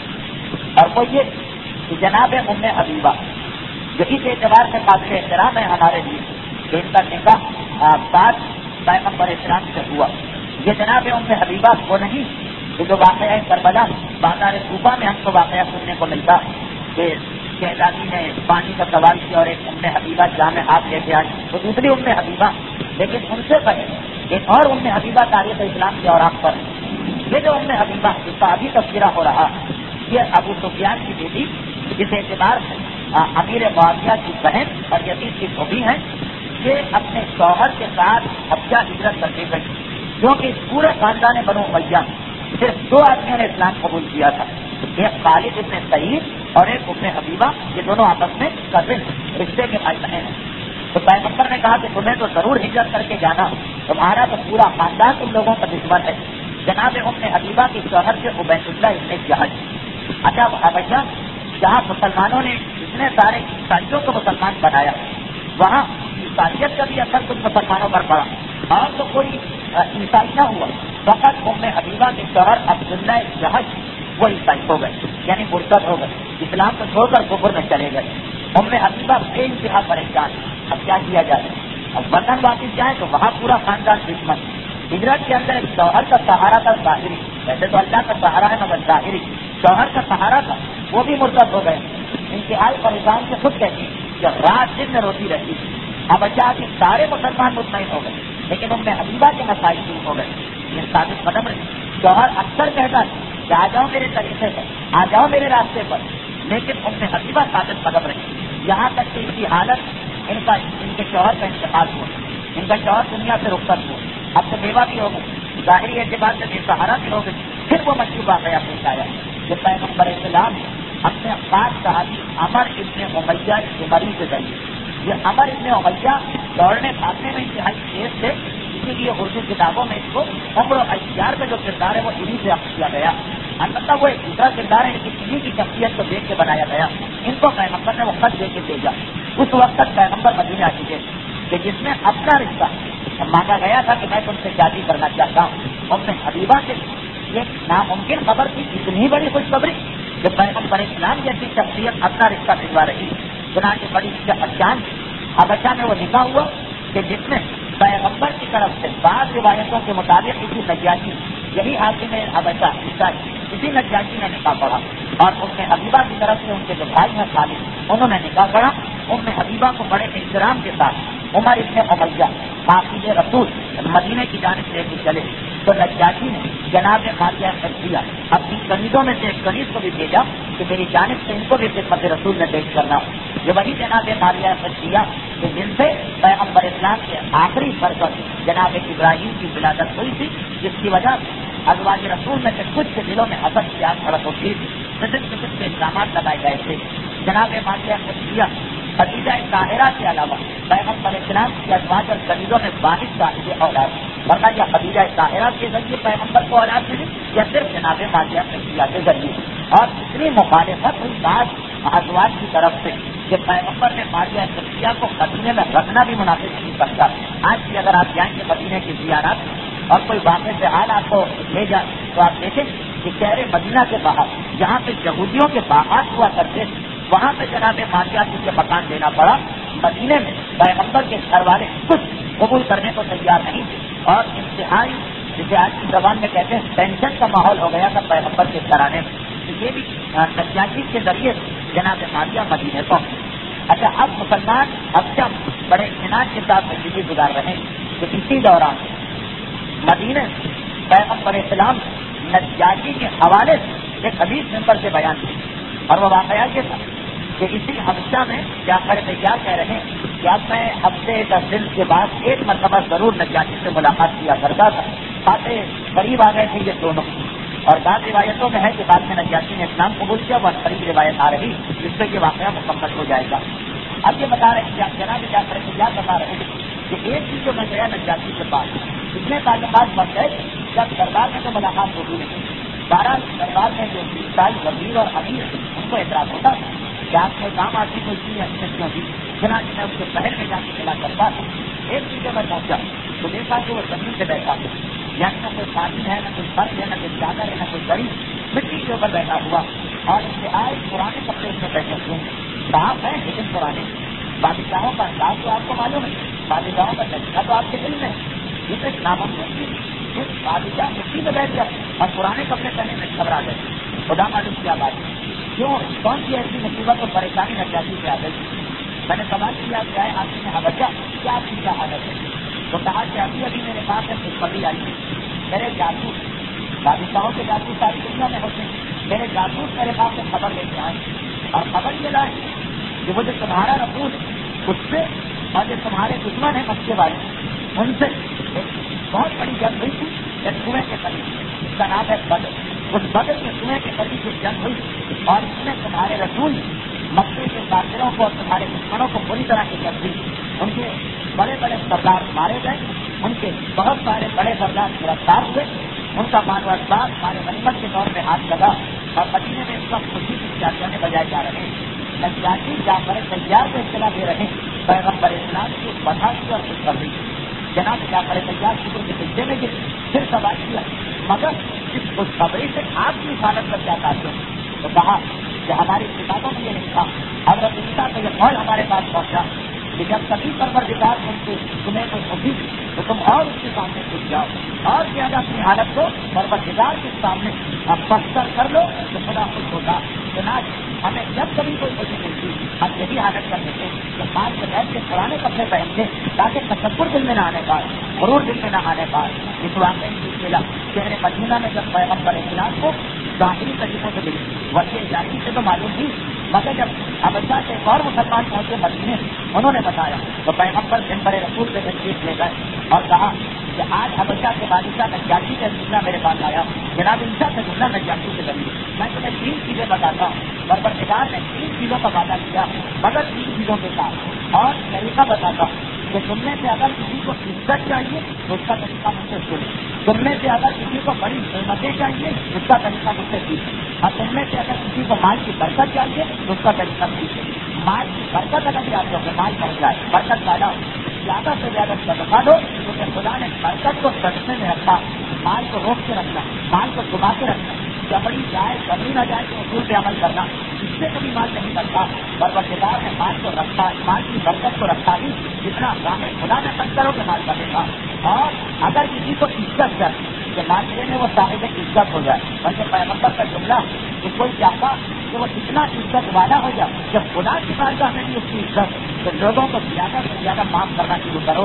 اور وہ یہ کہ جناب ام حبیبہ جو اس اعتبار سے قابل احترام ہے ہمارے لیے کہ ان کا نکاح بعد پیغمبر اسلام سے ہوا. یہ جناب ام حبیبہ وہ نہیں کہ جو واقعہ کربلا بازار کوفہ میں ہم کو واقعہ سننے کو ملتا کہ شہزادی نے پانی کا سوال کیا اور ایک ام حبیبہ جامع ہاتھ لے کے آئی تو دوسری ام حبیبہ. لیکن ان سے پہلے ایک اور ام حبیبہ تاریخ اسلام کے اوراق پر یہ جو ام حبیبہ جس کا ابھی تذکرہ ہو رہا یہ ابو سفیان کی بیٹی جس اعتبار سے امیر معاویہ کی بہن اور یزید کی بھوبی ہیں، یہ اپنے شوہر کے ساتھ حبشہ ہجرت کر کے گئی کیونکہ پورے خاندان بنو امیہ صرف دو آدمیوں نے اسلام قبول کیا تھا، ایک خالد ابن سعید اور ایک ام حبیبہ. یہ دونوں آپس میں کزن رشتے کے بھائی بہن ہیں. تو پیغمبر نے کہا کہ تمہیں تو ضرور ہجرت کر کے جانا، تمہارا تو پورا خاندان تم لوگوں کا دشمن ہے. جناب ام حبیبہ کے شوہر سے عبید اللہ ابن جہش. اچھا حبشہ جہاں مسلمانوں نے اتنے سارے عیسائیوں کو مسلمان بنایا وہاں عیسائیت کا بھی اثر کچھ مسلمانوں پر پڑا اور تو کوئی عیسائی نہ ہوا. فقط ام حبیبہ کے شوہر عبداللہ جہش وہ عیسائی ہو گئے، یعنی مرتد ہو گئے، اسلام کو چھوڑ کر کفر میں چلے گئے. ام حبیبہ بے انتہا پریشان. اب کیا کیا جائے؟ اب وطن واپس جائیں تو وہاں پورا خاندان دشمن. ہجرت کے اندر ایک شوہر کا سہارا تھا ظاہری، ویسے تو اللہ کا سہارا ہے مگر ظاہری شوہر کا سہارا تھا، وہ بھی مرتد ہو گئے. انتہائی پریشان سے خود کہتی کہ رات دن میں روتی رہتی. اب اچھا کہ سارے مسلمان مطمئن ہو گئے لیکن ام حبیبہ کے مسائل شروع ہو گئے. یہ ثابت قدم رہے. شوہر اکثر کہتا کہ آ جاؤ میرے طریقے پر، آ جاؤ میرے راستے پر، لیکن ام حبیبہ ثابت قدم رہی. یہاں تک کہ اس کی حالت ان کا ان کے شوہر کا انتقال ہوا، ان کا شوہر دنیا سے رخصت ہوا، اب تو بیوہ بھی ہو گئی، ظاہری اعتبار سے بے سہارا بھی ہو گئی. پھر وہ مشہور واقعہ پیش آیا کہ پیغمبر اسلام اپنے خاص صحابی عمر ابن امیہ عمری کے ذریعے، یہ عمر ابن امیہ دوڑنے بھاگنے میں انتہائی تیز تھے، اسی لیے اردو کتابوں میں اس کو عمر و اختیار کا جو کردار ہے وہ انہیں سے عکس کیا گیا. البتہ وہ ایک دوسرا کردار ہے لیکن انہیں کی شخصیت کو دیکھ کے بنایا گیا. ان کو پیغمبر نے وہ خط دے کے بھیجا. اس وقت تک پیغمبر مدینے آ چکے کہ جس میں اپنا رشتہ مانگا گیا تھا کہ میں تم سے شادی کرنا چاہتا ہوں. ام حبیبہ سے یہ ناممکن خبر تھی، اتنی بڑی خوشخبری کہ پیغمبر اسلام جیسی شخصیت اپنا رشتہ بھجوا رہی. چنانچہ بڑی اچان حبشہ میں وہ نکاح ہوا کہ جس میں پیغمبر کی طرف سے بعض روایتوں کے مطابق اسی نجاشی یہی حاکم حبشہ عیسائی اسی نجاشی نے نکاح پڑھا اور ام حبیبہ کی طرف سے ان کے جو بھائی ہیں خالد انہوں نے نکاح پڑھا. ام حبیبہ کو بڑے احترام کے ساتھ عمر ابن امیہ حافظ رسول مدینے کی جانب لے کے چلے. تو نجاشی نے جناب ماریہ قبطیہ اپنی کنیزوں میں سے ایک کنیز کو بھی بھیجا کہ میری جانب سے ان کو بھی خدمت رسول میں پیش کرنا ہو. یہ وہی جناب ماریہ قبطیہ کہ جن سے پیغمبر اسلام کے آخری فرزند جناب ابراہیم کی ولادت ہوئی تھی، جس کی وجہ سے ازواج رسول میں سے کچھ کے دلوں میں حسد کی آگ بھڑک ہوتی تھی، قسم قسم کے الزامات لگائے گئے تھے. جناب ماریہ قبطیہ خدیجہ طاہرہ کے علاوہ پیغمبر اسلام کی ازواج اور کنیزوں میں واحد صاحب اولاد، ورنہ یا خدیجہ طاہرہ کے ذریعے پیغمبر کو اولاد ملی یا صرف جناب ماریہ قبطیہ کے ذریعے. اور اتنی مخالفت ہوئی بات ازواج کی طرف سے کہ پیغمبر نے ماریہ قبطیہ کو مدینے میں رکھنا بھی مناسب نہیں سمجھا. آج بھی اگر آپ جائیں گے مدینے کی زیارت اور کوئی واقع سے حال آپ کو لے جائے تو آپ دیکھیں کہ شہر مدینہ کے باہر جہاں پہ یہودیوں کے باغات ہوا کرتے وہاں پہ جناب ماریہ جی کے مکان دینا پڑا. مدینے میں پیغمبر کے گھر والے کچھ قبول کرنے کو تیار نہیں تھے اور انتہائی جسے آج کی زبان میں کہتے ہیں ٹینشن کا ماحول ہو گیا تھا پیغمبر کے گھرانے میں. یہ بھی نجاشی کے ذریعے جناب ماریہ مدینے پہنچے. اچھا اب مسلمان اب جب بڑے اطمینان کے ساتھ زندگی گزار رہے ہیں تو اسی دوران مدینے پیغمبر اسلام نجاشی کے حوالے سے ایک حدیث ممبر سے بیان کی اور وہ واقعہ یہ تھا کہ اسی ہفتہ میں جعفر طیار کہہ رہے ہیں کہ اب میں ہفتے دس دن کے بعد ایک مرتبہ ضرور نجاشی سے ملاقات کیا کرتا تھا. باتیں قریب آ گئے تھے یہ دونوں اور بعض روایتوں میں ہے کہ بعد میں نجاشی نے اسلام قبول کیا وہ قریب روایت آ رہی جس سے یہ واقعہ مکمل ہو جائے گا. اب یہ بتا رہے ہیں جناب جعفر طیار بتا رہے ہیں کہ ایک چیز جو میں گیا نجاشی کے پاس اتنے تعلقات بن گئے جب دربار میں تو ملاقات ہوتی نہیں. بارہ دربار میں جو عیسائی وزیر اور امیر ان کو اعتراض ہوتا کہ آپ کو کام آتی کوئی چیز اچھیوں کی جنا جنا اس کے پہل میں جا کے کھلا کرتا تھا. ایک چیزیں میں پہنچا تو دیکھا کہ وہ زمین سے بیٹھا یعنی نہ کوئی پانی ہے نہ کوئی فرق ہے نہ کوئی چادر ہے نہ کوئی بڑی مٹی کے اوپر بیٹھا ہوا اور انتہائی پرانے کپڑے اس میں بیٹھے ہوئے صاف ہے لیکن پرانے. بادشاہوں کا انداز تو آپ کو معلوم ہے، بادشاہوں کا طریقہ تو آپ کے دل میں ہے. یہ تو ایک ناممکن ہے بادشاہ مٹی میں بیٹھ گیا اور پرانے کپڑے پہنے میں گھبرا گئے. خدا معلوم کیا بات ہے کیوں کون سی ایسی مصیبت اور پریشانی نجاشی سے آ گئی. میں نے سوال کیا کیا ہے آپ نے حوالہ کیا آپ کی کیا حالت ہے تو کہا کہ ابھی ابھی میرے پاس ایک خوشخبری آئی ہے. میرے جاسوس بادشاہوں کے جاسوس ساری دنیا میں ہوتے ہیں. میرے جاسوس میرے پاس سے خبر لے کے آئے اور خبر یہ لائے کہ وہ جو تمہارا رسول اس سے اور جو تمہارے دشمن ہیں مکے والے ان سے ایک بہت بڑی جنگ ہوئی تھی ایک کنویں کے قریب اس کا نام ہے بدر. اس بدر کے کنویں کے قریب جو جنگ ہوئی اور اس میں تمہارے رسول مکے کے کافروں کو اور تمہارے دشمنوں کو بری طرح کی جنگ ہوئی. ان کے بڑے بڑے سردار مارے گئے، ان کے بہت سارے بڑے سردار گرفتار ہوئے، ان کا مانو اسباب ہمارے غنیمت کے طور پہ ہاتھ لگا اور مدینے میں اس وقت خوشی کی چاچیاں بجائے جا رہے ہیں. نجاشی جعفر طیار کو اطلاع دے رہے ہیں پیغمبر اسلام کی بڑھا کی اور خوشخبری. جناب جعفر طیار شکر کے سلسلے میں یہ پھر سوال کیا مگر اس خوشخبری سے آپ کی حالت پر کیا چاہتے ہیں تو کہا کہ ہماری کتابوں میں یہ لکھا حضرت عیسیٰ کا یہ قول ہمارے پاس پہنچا کہ جب کبھی پروردگار تم سے تمہیں کوئی خوشی تو تم اور اس کے سامنے کچھ جاؤ اور زیادہ اپنی حالت کو پروردگار کے سامنے اب پختر کر لو تو خدا خوش ہوگا. جناب ہمیں جب کبھی کوئی خوشی ملتی ہم یہی حالت کر دیتے کہ مال کے بیٹھ کے پرانے کپڑے پہنتے تاکہ تصور دل میں نہ آنے پائے غرور دل میں نہ آنے پائے. اس واقعے کی اطلاع شہر مدینہ میں جب پیغمبر اسلام کو ظاہری طریقوں سے ملی وجہ ظاہری سے تو معلوم تھی مگر جب حبشہ سے ایک اور مسلمان پہنچے مدینے انہوں نے بتایا تو پیغمبر منبر رسول سے تشریف لے گئے اور کہا کہ آج حبشہ کے بادشاہ نجاشی کا سلسلہ میرے پاس آیا جناب ان سے سلسلہ نجاشی سے ذریعے میں تمہیں تین چیزیں بتاتا ہوں. پروردگار نے تین چیزوں کا وعدہ کیا مگر تین چیزوں کے ساتھ اور طریقہ بتاتا ہوں کہ تم میں سے اگر کسی کو عزت چاہیے تو اس کا طریقہ مجھ سے سنو. تم میں سے اگر کسی کو بڑی نعمتیں چاہیے اس کا طریقہ مجھ سے سیکھو اور تم میں سے اگر کسی کو مال کی برکت چاہیے تو اس کا طریقہ سیکھو. مال کی برکت اگر بھی آپ کو مال پڑ جائے برکت پیدا ہو زیادہ سے زیادہ صدقہ دو کیونکہ خدا نے برکت کو صدقے میں رکھا مال کو روک کے رکھنا مال کو چھپا کے رکھنا جبڑی جائے جبڑی نہ جائے تو اصول پہ عمل کرنا اس سے کبھی مال نہیں کرتا. پروردگار نے مال کو رکھا مال کی برکت کو رکھا ہی جتنا کام ہے خدا نے خرچ کرو کہ مال کرے گا. اور اگر کسی کو عزت کر کہ مال میں وہ صاحب عزت ہو جائے بلکہ پیغمبر کا جملہ کہ کوئی چاہتا کہ وہ اتنا عزت والا ہو جائے جب خدا کی بارگاہ میں بھی اس کی عزت تو لوگوں کو زیادہ سے زیادہ معاف کرنا شروع کرو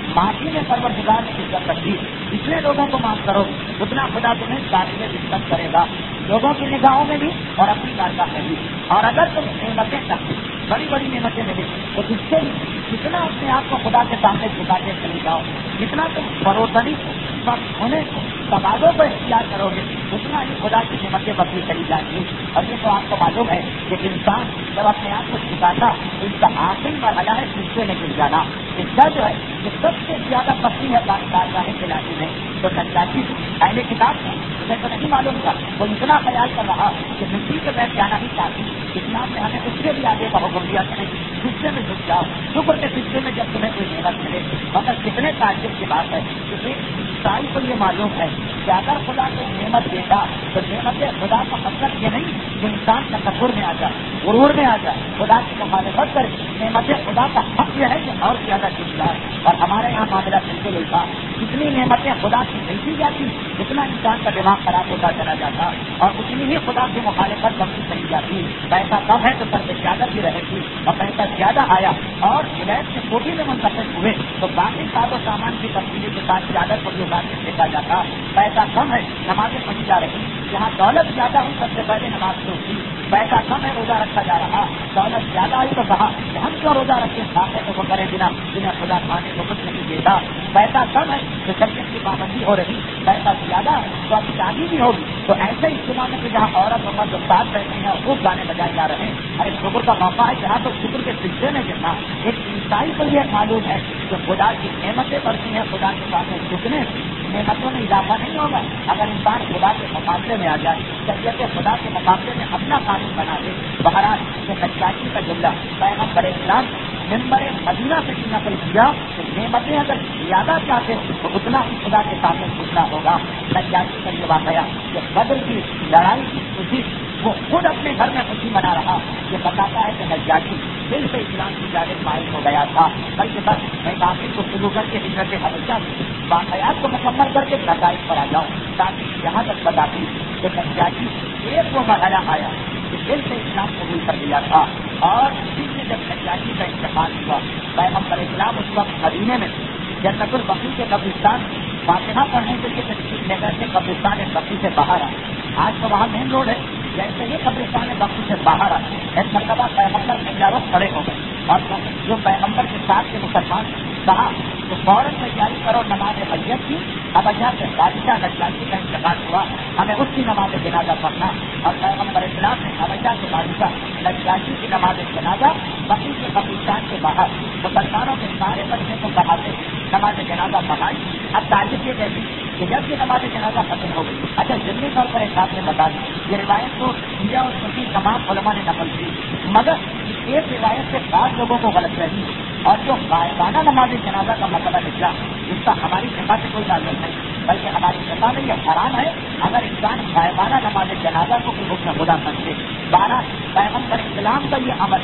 معافی میں پروردگار نے عزت رکھی. جتنے لوگوں کو معاف کرو اتنا خدا تمہیں قابل عزت کرے گا, لوگوں کی نگاہوں میں بھی اور اپنی بارگاہ میں بھی. اور اگر تم نعمتیں چاہتے بڑی بڑی نعمتیں ملے تو اس سے بھی جتنا اپنے آپ کو خدا کے سامنے جھکاتے چلی جاؤ, جتنا تم فروتنی کو ہونے کو تبادوں کو اختیار کرو گے اتنا ہی خدا کی نعمتیں بڑھتی چلی جائیں گی. اور یہ تو آپ کو معلوم ہے کہ انسان جب اپنے آپ کو جھکاتا تو اس کا آخری مرحلہ ہے غصے میں گر جانا. اس کا جو ہے یہ سب سے زیادہ پسند ہے بارگاہ الہی میں. تو سچائی پہلے کتاب تھا مجھے تو نہیں معلوم تھا, وہ اتنا خیال کر رہا کہ مٹی کے بیٹھ جانا ہی چاہتی. اسلام نے ہمیں اس سے بھی آگے کا حکم دیا کہ غصے میں گھس جاؤ. شکر کے سلسلے میں جب تمہیں کوئی نعمت ملے مگر کتنے تعجب کی بات ہے کہ عیسائی کو یہ معلوم ہے کہ اگر خدا کو نعمت دیتا تو نعمت خدا کا مطلب یہ نہیں کہ انسان تکبر میں آ جائے, غرور میں آ جائے, خدا کی مخالفت کرے. نعمت خدا کا حق یہ ہے کہ اور زیادہ چیز جائے. اور ہمارے یہاں معاملہ بالکل الٹا, جتنی نعمتیں خدا کی ملتی جاتی اتنا انسان کا دماغ خراب ہوتا چلا جاتا اور اتنی ہی خدا کی مخالفت بڑھتی چلی جاتی. پیسہ کم ہے تو سر پہ زیادہ بھی رہے گی, اور پیسہ زیادہ آیا اور ولایت کی کوٹی میں منتقل ہوئے تو باقی ساز و سامان کی تبدیلی کے ساتھ زیادہ کو بھی اتار کے دیکھا جاتا. پیسہ کم ہے نمازیں پڑھی جا رہی, جہاں دولت زیادہ ہوئی سب سے پہلے نماز شروع کی. پیسہ کم ہے روزہ رکھا جا رہا, دولت زیادہ آئی تو کہا کہ ہم کیوں روزہ رکھیں, کھاتے تو وہ کرے بنا جنہیں خدا کھانے کو کچھ نہیں دیتا. پیسہ کم ہے تو شریعت کی پابندی ہو رہی, پیسہ زیادہ ہے تو اب شادی بھی ہوگی. تو ایسے اجتماع میں کہ جہاں عورت اور مرد ساتھ بیٹھے ہیں اور خوب گانے بجائے جا رہے ہیں, ارے شکر کا موقع ہے جہاں تو شکر کے سلسلے میں گرنا. ایک عیسائی کو یہ معلوم ہے کہ خدا کی نعمتیں بڑھتی ہیں, خدا کے سامنے جھکنے نعمتوں میں اضافہ نہیں ہوگا اگر انسان خدا کے مقابلے میں آ جائے, شریعت خدا کے مقابلے میں اپنا قانون بنا دے. بہرحال یہ سچائی کا جملہ پیغمبر اسلام ممبر مدینہ سے نقل کیا کہ نعمتیں اگر زیادہ چاہتے تو اتنا ہی خدا کے سامنے جھکنا ہوگا. سچائی کا یہ واقعہ کہ بدر کی لڑائی کی خوشی وہ خود اپنے گھر میں خوشی منا رہا, یہ بتاتا ہے کہ نجاشی دل سے اسلام کی جانب مائل ہو گیا تھا. بلکہ بس میں کافی کو شروع کر کے ہجرت حبشہ واقعات کو مکمل کر کے نتائج پر آ جاؤں تاکہ یہاں تک بتاتی کہ نجاشی ایک وہ مرحلہ آیا کہ دل سے اسلام قبول کر لیا تھا. اور اسی سے جب نجاشی کا انتقال ہوا پیغمبر اسلام اس وقت مدینے میں جنت البقیع کے قبرستان فاتحہ پڑھنے کے لیے تشریف لے کر کے قبرستان بقیع سے باہر آئے. آج تو وہاں مین روڈ ہے, جیسے ہی قبرستان بقیع سے باہر آئے ایک مرتبہ پیغمبر تیاروں کھڑے ہو گئے اور جو پیغمبر کے ساتھ کے مسلمان کہا تو فوراً تیاری کرو نماز میت کی. اب اچھا سے بادشاہ نجاشی کا انتقال ہوا, ہمیں اس کی نماز جنازہ پڑھنا. اور پیغمبر اسلام نے حبشہ کے بادشاہ نجاشی کی نماز جنازہ بقیع کے قبرستان کے باہر مسلمانوں کے سارے بچے کو پڑھاتے نماز جنازہ پڑھائی. اب تعریف یہ کہتی کہ جب یہ نماز جنازہ ختم ہو گئی, اچھا ضمنی طور پر ایک بات نے بتا دی, یہ روایت تو انڈیا اور سنی تمام علماء نے نقل کی, مگر ایک روایت سے بعض لوگوں کو غلط رہی اور جو غائبانہ نماز جنازہ کا مسئلہ نکلا اس کا ہماری فقہ سے کوئی تعلق نہیں, بلکہ ہماری فقہ میں یہ حرام ہے اگر انسان غائبانہ نماز جنازہ کو کوئی حکم خدا سمجھے. بارہ پیغمبر اسلام کا یہ عمل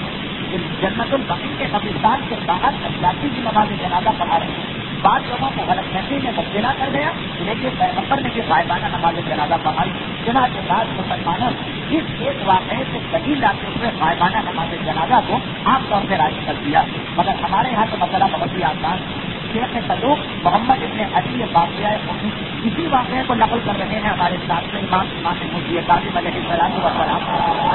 جنت البقیع کے قبرستان کے باہر نجاشی کی نماز جنازہ پڑھا رہے ہیں. بعض لوگوں کو غلط فہمی میں مبتلا کر گیا, لیکن پیغمبر نے یہ غائبانہ نماز جنازہ پڑھائی. چنا کے بعد مسلمانوں اس ایک واقعے سے دلیل لاتے ہوئے غائبانہ نماز جنازہ کو عام طور سے راضی کر دیا. مگر ہمارے یہاں تو مسئلہ بہت ہی آسان, شیخ صدوق محمد ابن علی واقعہ اسی واقعے کو نقل کر رہے ہیں ہمارے ساتھ میں امام امام مفتی کاظم علیہ السلام وسلام,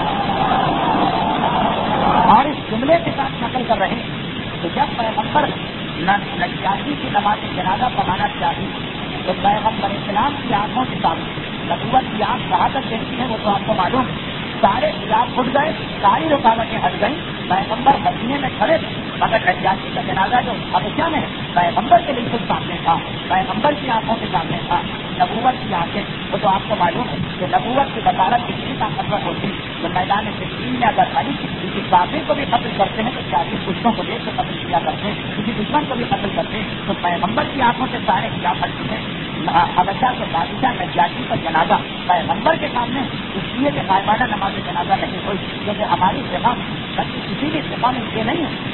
اور اس جملے کے ساتھ نقل کر رہے ہیں کہ جب پیغمبر نجاشی کی نماز جنازہ پڑھانا چاہیے تو پیغمبر اسلام کی آنکھوں کے سامنے نبوت کی آنکھ کہاں تک دیکھتی ہے وہ تو آپ کو معلوم, سارے خلاف اٹھ گئے, ساری رکاوٹیں ہٹ گئیں. پیغمبر مدینے میں کھڑے تھے مگر نجاشی کا جنازہ جو حبشہ میں پیغمبر کے بالکل سامنے تھا, پیغمبر کی آنکھوں کے سامنے تھا. نبوت کی آنکھیں وہ تو آپ کو معلوم ہے کہ نبوت کی بطالت کتنی طاقتور ہوتی, جو میدان فلسطین میں اگر خالی کسی کافر کو بھی قتل کرتے ہیں تو چالیس کچھوں کو دیکھ کے قتل کیا کرتے ہیں, کسی دشمن کو بھی قتل کرتے ہیں. تو پیغمبر کی آنکھوں سے سارے خلاف ہٹ چکے ہیں. حبشہ کے بادشاہ نجاشی کا جنازہ پیغمبر کے سامنے اس لیے کہ غائبانہ نماز جنازہ نہیں ہوئی, کیونکہ ہماری فقہ بلکہ کسی بھی فقہ میں یہ نہیں ہے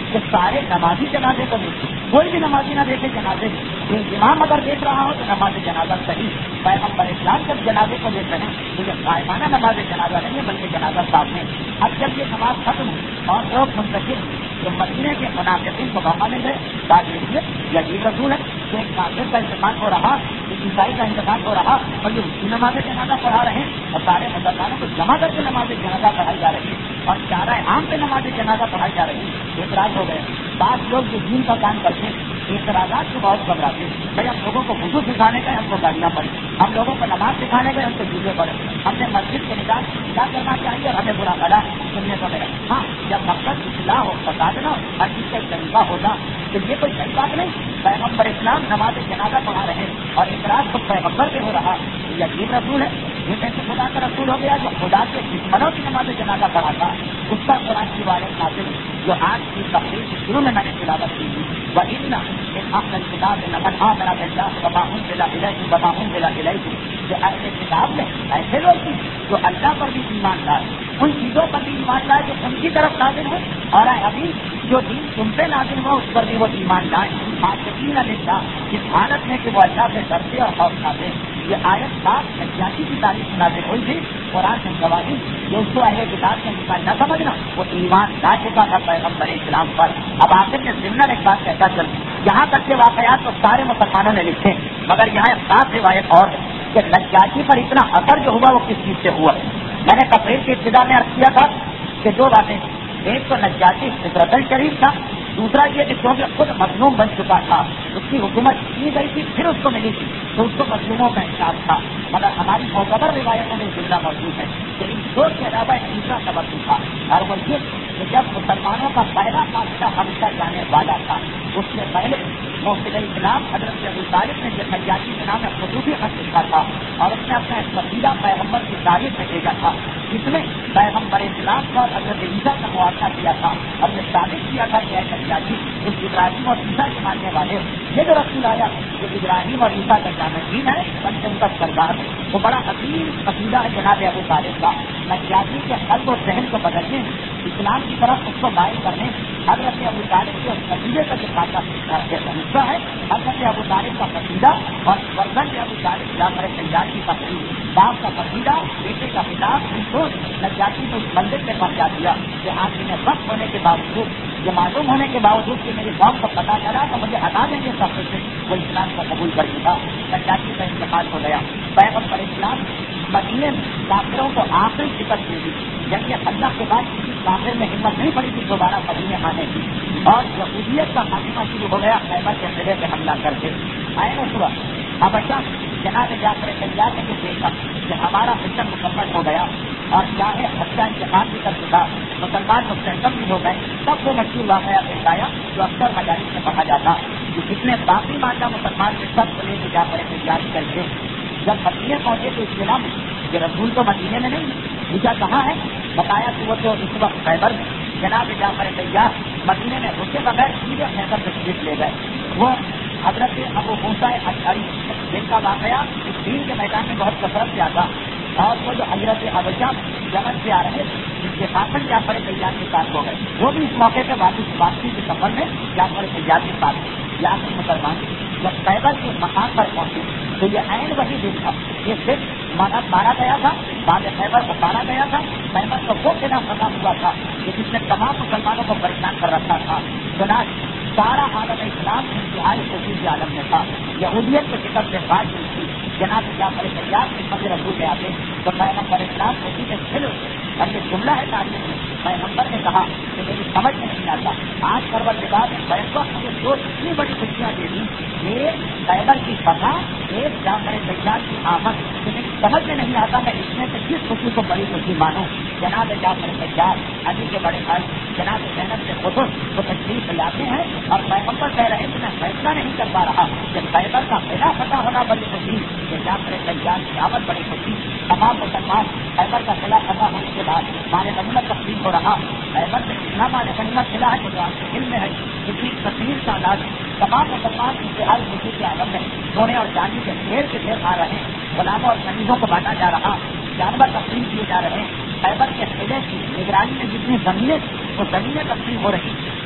کہ سارے نمازی جنازے کو دیکھیں، کوئی بھی نمازی نہ دیکھے جنازے میں، امام اگر دیکھ رہا ہو تو نماز جنازہ صحیح، پیغمبر اسلام جب جنازے کو دیکھ رہے ہیں تو یہ قائمانہ نماز جنازہ نہیں ہے بلکہ جنازہ سامنے۔ اب جب یہ نماز ختم اور لوگ منتظر جو مدینے کے منافقین کو موقع مل گئے، بات یہ یہ عجیب رسول ہے کہ ایک کافر کا انتقال ہو رہا، ایک عیسائی کا انتقال ہو رہا اور یہ اس کی نماز جنازہ پڑھا رہے ہیں اور سارے مسلمانوں کو جمع کر کے نماز جنازہ پڑھائی جا رہی ہے اور چارہ عام پہ نماز جنازہ پڑھائی جا رہی ہے۔ اعتراض ہو گئے، بعض لوگ جو دین کا کام کرتے ہیں اعتراضات کو بہت گھبراتے ہیں، بھائی ہم لوگوں کو وضو سکھانے کا ہم کو گالیاں پڑے، ہم لوگوں کو نماز سکھانے کا ہم کو جوتے پڑے، ہم نے مسجد کے نظام کیا کرنا چاہیے اور ہمیں برا بلا سننے کو ملا۔ ہاں جب مقصد اصلاح ہو، فساد نہ ہو، ہر چیز کا ایک طریقہ ہونا تو یہ کوئی صحیح بات نہیں۔ پیغمبر اسلام نماز جنازہ پڑھا رہے ہیں اور اعتراض خود پیغمبر کے ہو رہا، یہ عجیب رسول ہے، یہ کیسے خدا کا رسول ہو گیا جو خدا کے دشمنوں کی نماز جنازہ پڑھاتا۔ اس کا قرآن کی والد نازل جو آج کی تقریر کے شروع میں میں نے تلاوت کی تھی، وہ اتنا اپنے کتاب میں نمن ہاں میرا بچہ بباہوں بلا الہی بباہوں بلا الہی کہ اہل کتاب میں ایسے لوگ تھے جو اللہ پر بھی ایمان لائے، ان چیزوں پر بھی ایمان لائے جو ان کی طرف نازل ہے، اور ابھی جو دین تم پہ نازل ہوا اس پر بھی وہ ایمان لائے۔ خاصین اللہ اس حالت میں کہ وہ اللہ سے ڈرتے اور خوف کھاتے۔ یہ آیت صاف نجاتی کی تاریخ نازل ہوئی تھی، قرآن میں گواہی جو اس کو اہل کتاب سے نکال نہ سمجھنا وہ ایمان لا چکا تھا پیغمبر اسلام پر۔ اب آخر میں ضمن ایک بات کہتا چل، یہاں تک کے واقعات تو سارے مسلمانوں نے لکھے مگر یہاں ایک خاص روایت اور ہے کہ نجاشی پر اتنا اثر جو ہوا وہ کس چیز سے ہوا۔ میں نے تقریر کی ابتدا میں عرض کیا تھا کہ دو باتیں، ایک تو نجاشی فطرت الشریف تھا، دوسرا یہ کہ کیونکہ خود مظلوم بن چکا تھا، اس کی حکومت کی گئی تھی پھر اس کو ملی تھی تو اس کو مظلوموں کا احساس تھا۔ مگر ہماری معتبر روایتوں میں زندہ موجود ہے کہ ان دو کے علاوہ ایک دوسرا سبب بھی تھا، اور وہ یہ کہ جب مسلمانوں کا پہلا فاصلہ حبشہ جانے والا تھا اس سے پہلے محسن اسلام حضرت ابو طالب نے یہ نجاشی کے نام میں خصوصی خط لکھا تھا اور اس نے اپنا قصیدہ پیغمبر کی تاریخ میں بھیجا تھا جس میں پیغمبر اسلام کا حضرت عیسیٰ کا موازنہ کیا تھا اور یہ ثابت کیا تھا کہ نجاشی اس ابراہیم اور عیسیٰ کے ماننے والے یہ جو رسول آیا جو ابراہیم اور عیسیٰ کا جانشین ہے بلکہ ان کا سردار ہے، وہ بڑا عظیم قصیدہ ہے جناب ابو طالب کا۔ نجاشی کے قلب و ذہن کو بدلنے اسلام کی طرف اس کو مائل کرنے حضرت ابو طالب کے قصیدے کا جو خاصا حصہ ہے حضرت ابو طالب کا قصیدہ اور فرزند ابو طالب جعفر طیار کی تقریر، باپ کا قصیدہ بیٹے کا خطاب، تو نجاشی کو اس منزل پہ پہنچا دیا کہ آج میں وقت ہونے کے باوجود یہ معلوم ہونے کے باوجود کہ میری قوم کو پتا چلا تو مجھے ہٹا دیں گے سب سے، وہ اسلام کو قبول کر چکا۔ نجاشی کا انتقال ہو گیا، پیغمبر اسلام مدینے میں کافروں کو آخری شکست دے دی، جبکہ اللہ کے بعد کسی کافر میں ہمت نہیں پڑی تھی دوبارہ مدینے آنے کی، اور یہودیت کا خاتمہ شروع ہو گیا خیبر کے قلعے پہ حملہ کر کے۔ آئے نا صبح حبشہ جناب جعفر طیار نے یہ دیکھا کہ ہمارا مشن مکمل ہو گیا اور چاہے حبشہ انتقال بھی کر چکا، مسلمان مستحکم بھی ہو گئے، تب وہ مشہور واقعہ پیش آیا جو اکثر مجالس میں پڑھا جاتا کہ جتنے باقی ماندہ مسلمان کے سب کو لے کے جعفر طیار کر کے جب مدینے پہنچے تو اطلاع میں کہ رسول تو مدینے میں نہیں، پوچھا کہاں ہے، بتایا کہ وہ تو اس وقت خیبر میں۔ جناب جعفر طیار مدینے میں رکے بغیر سیدھے خیبر تشریف لے گئے۔ وہ حضرت ابو موسیٰ اشعری جن کا واقعہ اس دین کے میدان میں بہت کثرت سے آتا، اور وہ جو حضرت حبشہ یمن سے آ رہے تھے جس کے ساتھ جعفر طیار کے ساتھ ہو گئے، وہ بھی اس موقع پہ واپس واپسی کے سفر میں جعفر طیار کے ساتھ یا پھر مسلمان جب خیبر کے مقام پر پہنچے تو یہ عین وہی دن تھا، یہ صرف مارا گیا تھا، بعد خیبر کو مارا گیا تھا، خیبر کو وہ دینا ختم ہوا تھا کہ جس نے تمام مسلمانوں کو پریشان کر رکھا تھا۔ چنانچہ سارا عالم اسلام انتہائی خوشی کے عالم میں تھا، یہودیت کے فکر سے بات ہوئی تھی۔ جناب جعفر طیار کے فضل رسول میں آتے تو پیغمبر اسلام خوشی سے کھل اٹھے، اور یہ جملہ ہے تاریخ میں پیغمبر نے کہا کہ میری سمجھ میں نہیں آتا آج پروردگار نے بیک وقت مجھے دو اتنی بڑی خوشیاں دے دی، ایک خیبر کی فتح، ایک جعفر طیار کی آمد، مجھے سمجھ میں نہیں آتا میں اس میں سے کس خوشی کو بڑی خوشی مانوں۔ جناب جعفر طیار علی کے بڑے بھائی جناب زینب سے خود وہ تشریف لاتے ہیں اور پیغمبر کہہ رہے ہیں کہ میں فیصلہ نہیں کر پا رہا کہ خیبر کا قلعہ فتح ہونا بڑی خوشی کہ جعفر طیار کی آمد بڑی خوشی۔ تمام مسلمان خیبر کا قلعہ فتح ہونے کے بعد مال غنیمت تقسیم ہو رہا، خیبر میں اتنا مال غنیمت ملا ہے جو آپ کے علم میں ہے کتنی کثیر تعداد تمام مسلمان انتہائی خوشی کے عالم میں سونے اور چاندی کے ڈھیر کے ڈھیر آ رہے ہیں، غلاموں اور غریبوں کو بانٹا جا رہا، جانور تقسیم کیے جا رہے ہیں، خیبر کے قلعے کی نگرانی میں جتنی زمینیں وہ زمینیں تقسیم ہو رہی،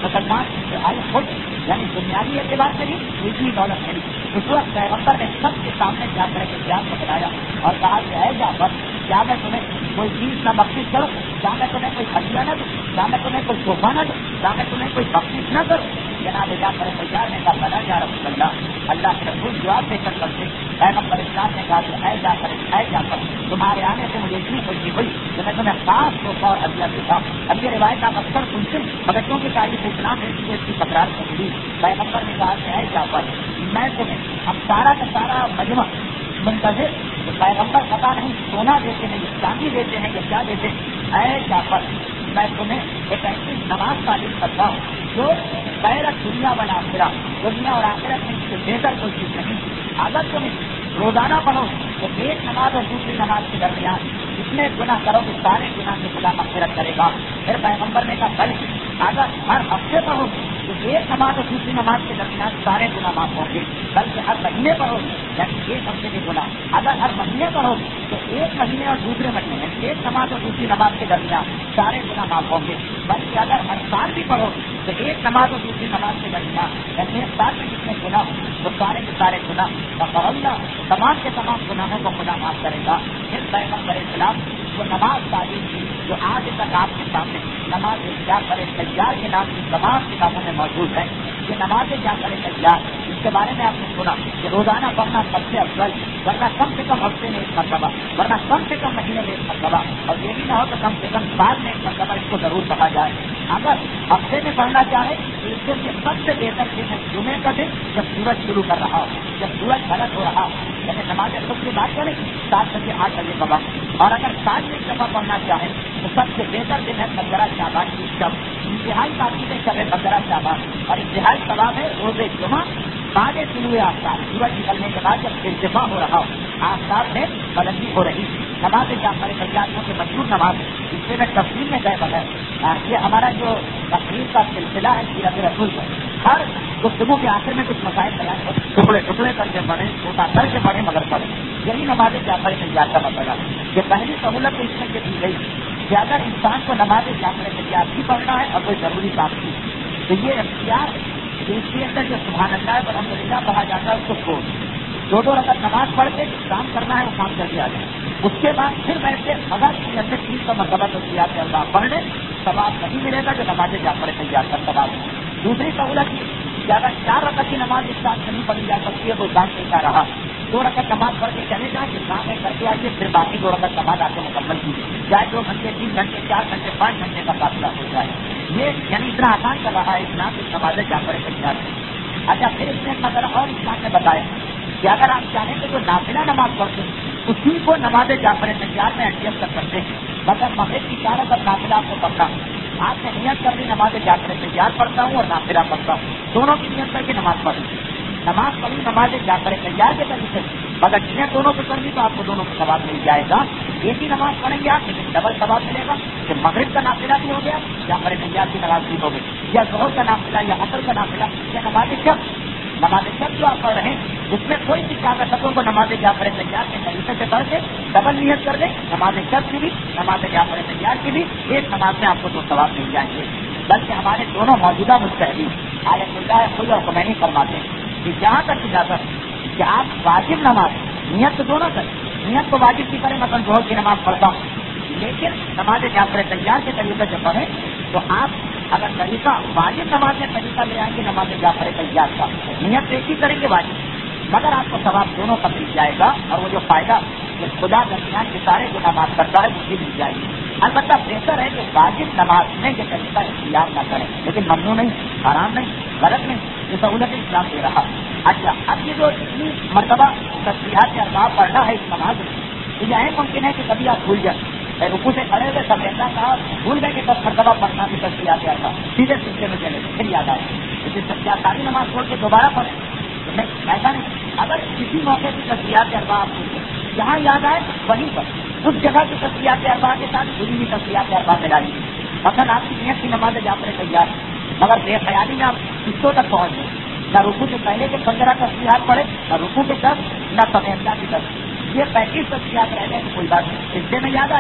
مسلمان آئی خود یعنی بنیادی اعتبار سے بھی اتنی دولت ملی. اس وقت پیغمبر نے سب کے سامنے جا کر کے پیار کو بتایا اور کہا کہ اے جعفر کیا میں تمہیں کوئی چیز نہ بخشش کروں, کیا میں تمہیں کوئی ہدیہ نہ دوں, کیا میں تمہیں کوئی تحفہ نہ دوں, کیا میں تمہیں کوئی بخشش نہ کروں. جناب جعفر تیار نے کہا بلا یا رسول اللہ. اللہ کے رسول جواب دے کر کرتے پیغمبر اسلام نے کہا کہ اے جعفر اے جعفر تمہارے آنے سے مجھے اتنی خوشی ہوئی کہ میں تمہیں خاص تحفہ اور ہدیہ دیتا. اب یہ روایت آپ اکثر سنتے مگر کیونکہ تاریخ اسلام ہے اس کی تکرار کو ملی. پیغمبر نے کہا کہ اے جعفر میں تمہیں اب سارا کا سارا مجمع منتظر پیغمبر پتا نہیں سونا دیتے ہیں یا چاندی دیتے ہیں یا کیا دیتے ہیں. اے جعفر میں تمہیں ایک ایسی نماز تعلیم کرتا ہوں جو غیر دنیا بنا پھرا دنیا اور آخرت میں اس سے بہتر کوئی چیز نہیں. اگر تم روزانہ پڑھو تو ایک نماز اور دوسری نماز کے درمیان جتنے گناہ کرو گے سارے گناہ کی خدا مغفرت کرے گا. پھر پیغمبر نے کہا بلکہ اگر ہر ہفتے پڑھو تو ایک نماز اور دوسری نماز کے درمیان سارے گناہ معاف ہوں گے. بلکہ ہر مہینے پڑھو یعنی ایک ہفتے کے گناہ اگر ہر مہینے پڑھو تو ایک مہینے اور دوسرے مہینے ایک نماز اور دوسری نماز کے درمیان سارے گناہ معاف ہوں گے. بلکہ اگر ہر سال بھی پڑھو تو ایک نماز اور دوسری نماز کے درمیان یعنی ایک سال میں جتنے گناہ ہوں تو سارے کے سارے گناہ اور اللہ تمام کے تمام گناہوں کو خدا معاف کرے گا. پھر پیغمبر اسلام وہ نماز تعلیم کی جو آج تک آپ کے سامنے نماز جعفر تیار کے نام کی تمام کتابوں میں موجود ہے. یہ نماز جعفر تیار اس کے بارے میں آپ نے سنا کہ روزانہ پڑھنا سب سے افضل, ورنہ کم سے کم ہفتے میں ایک مرتبہ, ورنہ کم سے کم مہینے میں ایک مرتبہ, اور یہ بھی نہ ہو تو کم سے کم سال میں ایک مرتبہ اس کو ضرور پڑھا جائے. اگر ہفتے میں پڑھنا چاہے تو اس کے لیے سب سے بہتر دن ہے جمعے کا دن جب سورج شروع کر رہا ہو, جب سورج غلط ہو رہا ہو, یعنی نماز خود کی بات کریں سات بجے آٹھ بجے کا وقت. اور اگر سال میں ایک دفعہ پڑھنا چاہے تو سب سے بہتر دن ہے پندرہ شعبان کی شب. انتہائی باقی شب ہے پندرہ شعبان اور انتہائی ثواب ہے روزے جمعہ بعد طلوع آفتاب سورج نکلنے کے بعد جب ارتفاع ہو رہا ہو آفتاب میں بلندی ہو رہی. نماز جعفر تیار کے مشہور نماز اس سے میں تفصیل میں گئے بغیر یہ ہمارا جو تقریر کا سلسلہ ہے سیرت رسول کا ہر گفتگو کے آخر میں کچھ مسائل بیان کریں ٹکڑے ٹکڑے کر کے پڑھیں چھوٹا کر کے پڑھیں مگر پڑھیں. یہی نماز جعفر تیار کا مسئلہ یہ پہلی سہولت اس میں یہ دی گئی کہ اگر انسان کو نماز جعفر تیار بھی پڑھنا ہے اور کوئی ضروری کام کی تو یہ اختیار اس کے اندر جو سبحان اللہ الحمد للہ کہا جاتا ہے اس کو چھوڑ دو دو رکعت نماز پڑھ کے کام کرنا ہے وہ کام کر کے آ جائے. اس کے بعد پھر بیٹھ کے اگر اندر چیز کا مرتبہ تو سیاحت اللہ پڑھ لے ثواب نہیں ملے گا جو نماز جعفر تیار کا ثواب ہے. دوسری سہولت کہ اگر چار رکعت کی نماز اس ساتھ نہیں پڑھی جا سکتی ہے تو کام کیسا رہا دو رکعت نماز پڑھ کے چلے جائیں کہ کام ہے کر کے آئیے پھر باقی دو رکعت نماز آ کے مکمل کیجیے چاہے دو گھنٹے تین گھنٹے چار گھنٹے پانچ گھنٹے کا فاصلہ ہو جائے. یہ یعنی اتنا آسان کر رہا ہے اسلام کی نماز جعفر تیار. اچھا پھر اس نے مطلب اور اسلام نے بتایا کہ اگر آپ چاہیں تو جو نافلہ نماز پڑھتے ہیں اسی کو نماز جعفر تیار میں ایڈجسٹ کر سکتے ہیں. مگر مغرب کی چار رکعت نافلہ آپ کو پڑھنا آپ نے نیت کر لی نماز جعفر تیار پڑھتا ہوں اور نافلہ پڑھتا ہوں دونوں کی نیت کر کے نماز پڑھی نماز پڑھی نماز جعفر تیار کے طریقے سے مگر نیت دونوں کو کر لی تو آپ کو دونوں کا ثواب مل جائے گا. ایک ہی نماز پڑھیں گے آپ لیکن ڈبل ثواب ملے گا کہ مغرب کا نافلہ بھی ہو گیا جعفر تیار کی نماز بھی ہو گئی یا ظہر کا نافلہ یا عصر کا نافلہ یا نماز شب نماز شب جو آپ پڑھ رہے ہیں اس میں کوئی بھی چار رکعتوں کو نماز جعفر تیار کے طریقے سے پڑھ کے ڈبل نیت کر دیں نماز شب کی بھی نماز جعفر تیار کی بھی ایک نماز میں آپ کو دو ثواب مل جائیں گے. بلکہ ہمارے دونوں موجودہ مستحدین عالم اللہ خود اور خمینی فرماتے ہیں کہ جہاں تک اجازت کہ آپ واجب نماز نیت تو دونوں کریں نیت کو واجب کی کریں مثلا ظہر کی نماز پڑھتا ہوں لیکن نماز جعفر تیار کے طریقے سے پڑھیں تو آپ اگر طریقہ واجب نماز میں طریقہ لے آئیں گے نماز جعفر تیار کا نیت ایک ہی کریں گے واجب مگر آپ کو ثواب دونوں کا مل جائے گا اور وہ جو فائدہ کہ خدا درمیان کے سارے گناہ معاف کرتا ہے وہ بھی مل جائے گی. البتہ بہتر ہے کہ واجب نماز میں یہ طریقہ اختیار نہ کریں لیکن ممنوع نہیں حرام نہیں غلط نہیں یہ سہولت اسلام دے رہا. اچھا اب یہ جو اتنی مرتبہ تسبیحات کے ارباب پڑھنا ہے اس نماز میں تو یہ ممکن ہے کہ کبھی آپ بھول جائیں رکوع سے کھڑے ہوئے سب ایسا کہا بھول گئے کہ دس مرتبہ پڑھنا بھی تسبیحات کے ارباب سیدھے سلسلے میں چلے پھر یاد آئے لیکن کیا ساری نماز چھوڑ کے دوبارہ پڑھیں نہیں ایسا نہیں. اگر کسی موقع کی تسبیحات ارباب جہاں یاد آئے وہیں پر اس جگہ کی تسبیحات ارباب کے ساتھ پوری بھی تسبیحات ارباب ملائی مثلا آپ کی نیت کی نماز جعفر تیار مگر بے خیالی میں آپ حصوں تک پہنچ گئے نہ رکوع سے پہلے کے پندرہ تسبیحات پڑھے نہ رکوع کے دس نہ سمیعہ کی دس یہ پینتیس تسبیحات رہ گئے تو کوئی بات نہیں سلسلے میں یاد آئے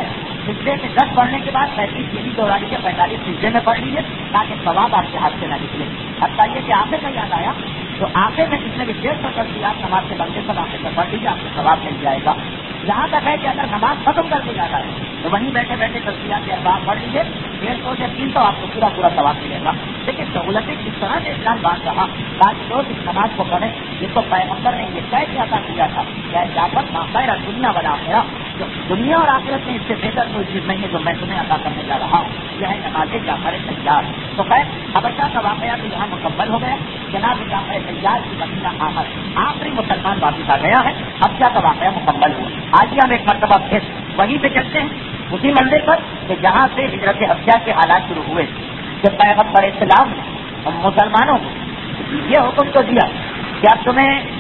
سجدے میں دس پڑھنے کے بعد پینتیس یہ بھی دوہرا لیجیے، پینتالیس سجدے میں پڑھ لیجیے تاکہ ثواب آپ کے ہاتھ سے نہ نکلے. اب چاہیے کہ آخر میں یاد آیا تو آخر میں جتنے بھی ڈیڑھ سو کرتی آپ نماز سے بنتے سب آخر میں پڑھ لیجیے، آپ کو ثواب مل جائے گا. یہاں تک ہے کہ اگر نماز ختم کر کے جاتا ہے تو وہیں بیٹھے بیٹھے تصویرات کے ارباب پڑھ لیجیے، ڈیڑھ سو سے تین سو آپ کو پورا پورا ثواب ملے گا. لیکن سہولتیں کس طرح سے اسلام بات رہا تاکہ لوگ اس نماز کو پڑھیں جس کو پیغمبر نے یہ طے کیا کیا تھا کہ جافت ماخیر دنیا والا آخرا، دنیا اور آخرت میں اس سے بہتر کوئی چیز نہیں ہے جو میں تمہیں عطا کرنے جا رہا ہوں، یہ ہے نماز جعفر طیار. تو خیر حبشہ کا واقعہ تو یہاں مکمل ہو گیا. جناب جعفر طیار کی مدینہ آمد، آخری مسلمان واپس آ گیا ہے، حبشہ کا واقعہ مکمل ہوا. آج ہم ایک مرتبہ پھر وہیں پہ چلتے ہیں اسی منزل پر کہ جہاں سے ہجرت حبشہ کے حالات شروع ہوئے کہ پیغمبر اسلام مسلمانوں کو یہ حکم تو دیا کہ اب تمہیں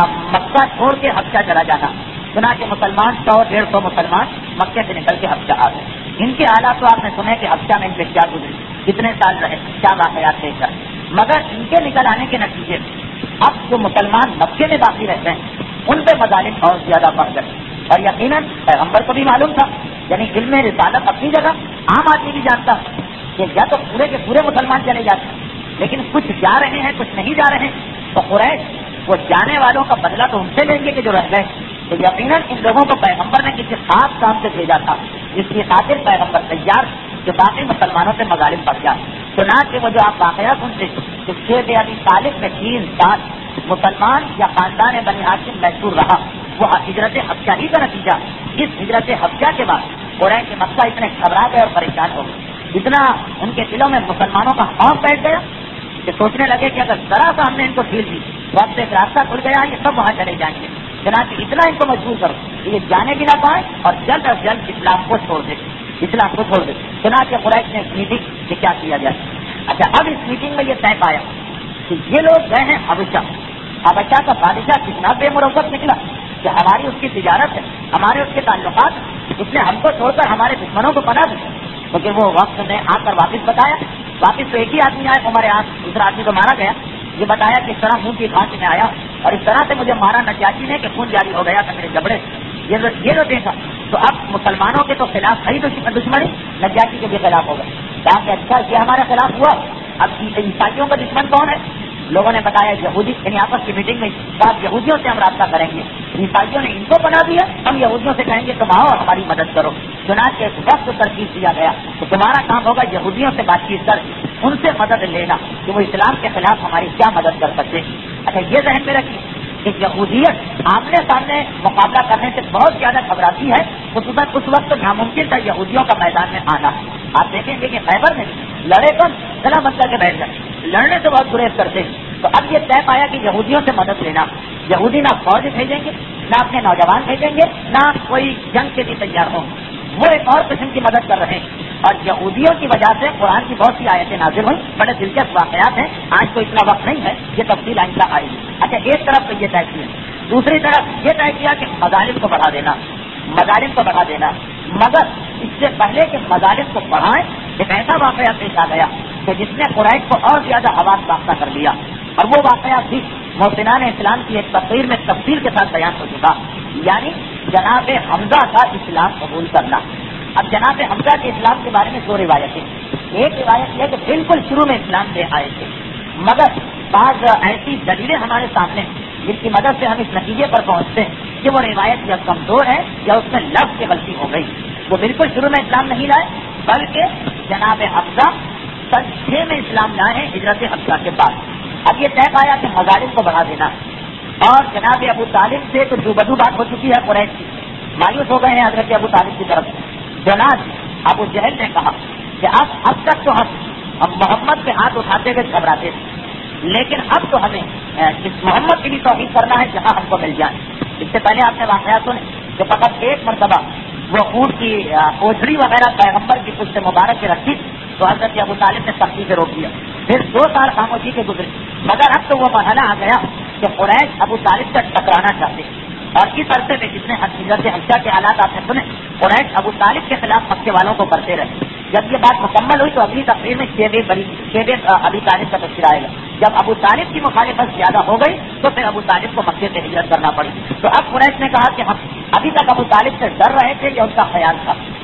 مکہ چھوڑ کے حبشہ چلا جانا. سنا کہ مسلمان سو ڈیڑھ سو مسلمان مکے سے نکل کے حبشہ آ گئے. ان کے حالات تو آپ نے سنے کہ حبشہ میں ان پہ کیا گزری، کتنے سال رہے، کیا واقعات لے کر. مگر ان کے نکل آنے کے نتیجے میں اب جو مسلمان مکے میں باقی رہتے ہیں ان پہ مظالم اور زیادہ بڑھ گئے. اور یقیناً پیغمبر کو بھی معلوم تھا، یعنی علم رسالت اپنی جگہ عام آدمی بھی جانتا کہ یا تو پورے کے پورے مسلمان چلے جاتے ہیں، لیکن کچھ جا رہے ہیں کچھ نہیں جا رہے ہیں. تو قریش وہ جانے والوں کا بدلہ تو ان سے لیں گے کہ جو رہ گئے. تو یقیناً ان لوگوں کو پیغمبر نے کسی خاص کام سے بھیجا تھا جس کی خاطر پیغمبر تیار جو باقی مسلمانوں سے مظالم پڑ گیا. چنانچہ وہ جو آپ واقعہ سنتے کہ شیخ ابی طالب میں تین سال مسلمان یا خاندان بنی ہاشم محصور رہا، وہ ہجرت حبشہ ہی کا نتیجہ. اس ہجرت حبشہ کے بعد قریش مکہ اتنے گھبرا گئے اور پریشان ہو گئے، اتنا ان کے دلوں میں مسلمانوں کا خوف بیٹھ گیا کہ سوچنے لگے کہ اگر ذرا سا ہم نے ان کو ڈھیل دی تو اب سے ایک راستہ کھل گیا، یہ سب وہاں چلے جائیں گے. چنانچہ اتنا ان کو مجبور کرو کہ یہ جانے بھی نہ پائے اور جلد از جلد اسلام کو چھوڑ دے اسلام کو چھوڑ دے چنانچہ قریش نے ایک میٹنگ کہ کیا کیا جائے. اچھا اب اس میٹنگ میں یہ طے پایا کہ یہ لوگ گئے ہیں حبشہ. حبشہ کا بادشاہ کتنا بے مروت نکلا کہ ہماری اس کی تجارت ہے، ہمارے اس کے تعلقات، اس نے ہم کو چھوڑ کر ہمارے دشمنوں کو پناہ دی. کیونکہ وہ وقت نے آ کر واپس بتایا، واپس تو ایک ہی آدمی آیا عمر آج، دوسرا آدمی کو مارا گیا. یہ بتایا کہ اس طرح منہ کی کھانسی میں آیا اور اس طرح سے مجھے مارا نجاشی نے کہ خون جاری ہو گیا تھا میرے جبڑے. یہ یہ جو دیکھا تو اب مسلمانوں کے تو خلاف صحیح دشمنی نجاشی کے بھی خلاف ہو گئے. کہا کہ اچھا یہ ہمارے خلاف ہوا، اب عیسائیوں کا دشمن کون ہے؟ لوگوں نے بتایا یہودی، یعنی آپس کی میٹنگ میں بعد یہودیوں سے ہم رابطہ کریں گے. عیسائیوں نے ان کو بنا دیا، ہم یہودیوں سے کہیں گے تم آؤ اور ہماری مدد کرو. چنانچہ ایک وقت ترتیب دیا گیا تو تمہارا کام ہوگا یہودیوں سے بات چیت کر ان سے مدد لینا کہ وہ اسلام کے خلاف ہماری کیا مدد کر سکتے. اچھا یہ ذہن میں رکھیے کہ یہودیت آمنے سامنے مقابلہ کرنے سے بہت زیادہ گھبراتی ہے، خصوصاً اس وقت ناممکن تھا یہودیوں کا میدان میں آنا. آپ دیکھیں گے کہ خیبر میں لڑے کم گلا بند کر کے بیٹھ جائے، لڑنے سے بہت گریز کرتے ہیں. تو اب یہ طے پایا کہ یہودیوں سے مدد لینا. یہودی نہ فوج بھیجیں گے، نہ اپنے نوجوان بھیجیں گے، نہ کوئی جنگ کے بھی تیار ہوں. وہ ایک اور قسم کی مدد کر رہے ہیں اور یہودیوں کی وجہ سے قرآن کی بہت سی آیتیں نازل ہوئی. بڑے دلچسپ واقعات ہیں، آج تو اتنا وقت نہیں ہے، یہ تفصیل آئندہ آئے گی. اچھا ایک طرف تو یہ طے کیا، دوسری طرف یہ طے کیا کہ مظالم کو بڑھا دینا مظالم کو بڑھا دینا مگر اس سے پہلے کہ مظالم کو بڑھائیں ایک ایسا واقعہ پیش آ گیا کہ جس نے قریش کو اور زیادہ حواس باختہ کر لیا. اور وہ واقعہ بھی محسنان اسلام کی ایک تقریر میں تفصیل کے ساتھ بیان ہو چکا، یعنی جناب حمزہ کا اسلام قبول کرنا. اب جناب حمزہ کے اسلام کے بارے میں دو روایتیں. ایک روایت یہ کہ بالکل شروع میں اسلام لے آئے تھے، مگر بعض ایسی دلیلیں ہمارے سامنے جن کی مدد سے ہم اس نتیجے پر پہنچتے ہیں کہ وہ روایت یا کمزور ہے یا اس میں لفظ کی غلطی ہو گئی. وہ بالکل شروع میں اسلام نہیں لائے بلکہ جناب حمزہ سن چھ میں اسلام لائے ہیں ہجرت حبشہ کے بعد. اب یہ طے پایا کہ مظالم کو بڑھا دینا اور جناب ابو طالب سے تو جو بدو بات ہو چکی ہے قریش کی، مایوس ہو گئے ہیں حضرت ابو طالب کی طرف. جناب ابو جہل نے کہا کہ اب اب تک تو ہم ہم محمد پہ ہاتھ اٹھاتے ہوئے گھبراتے تھے، لیکن اب تو ہمیں اس محمد کی بھی توحید کرنا ہے جہاں ہم کو مل جائے. اس سے پہلے آپ نے واقعات سنے کہ فقط ایک مرتبہ وہ اونٹ کی اوجھڑی وغیرہ پیغمبر کی پشت مبارک کے رکھی تو حضرت ابو طالب نے سختی سے روک دیا. پھر دو سال خاموشی کے گزرے، مگر اب تو وہ مرحلہ آ گیا کہ قریش ابو طالب سے ٹکرانا چاہتے اور اس عرصے میں جتنے حضرت حمزہ کے حالات آپ نے سنے قریش ابو طالب کے خلاف مکے والوں کو کرتے رہے. جب یہ بات مکمل ہوئی تو اگلی تقریر میں شیب بری شیب ابی طالب کا تذکرہ آئے گا. جب ابو طالب کی مخالفت زیادہ ہو گئی تو پھر ابو طالب کو مکے سے ہجرت کرنا پڑی. تو اب قریش نے کہا کہ ہم ابھی تک ابو طالب سے ڈر رہے تھے یا ان کا خیال تھا،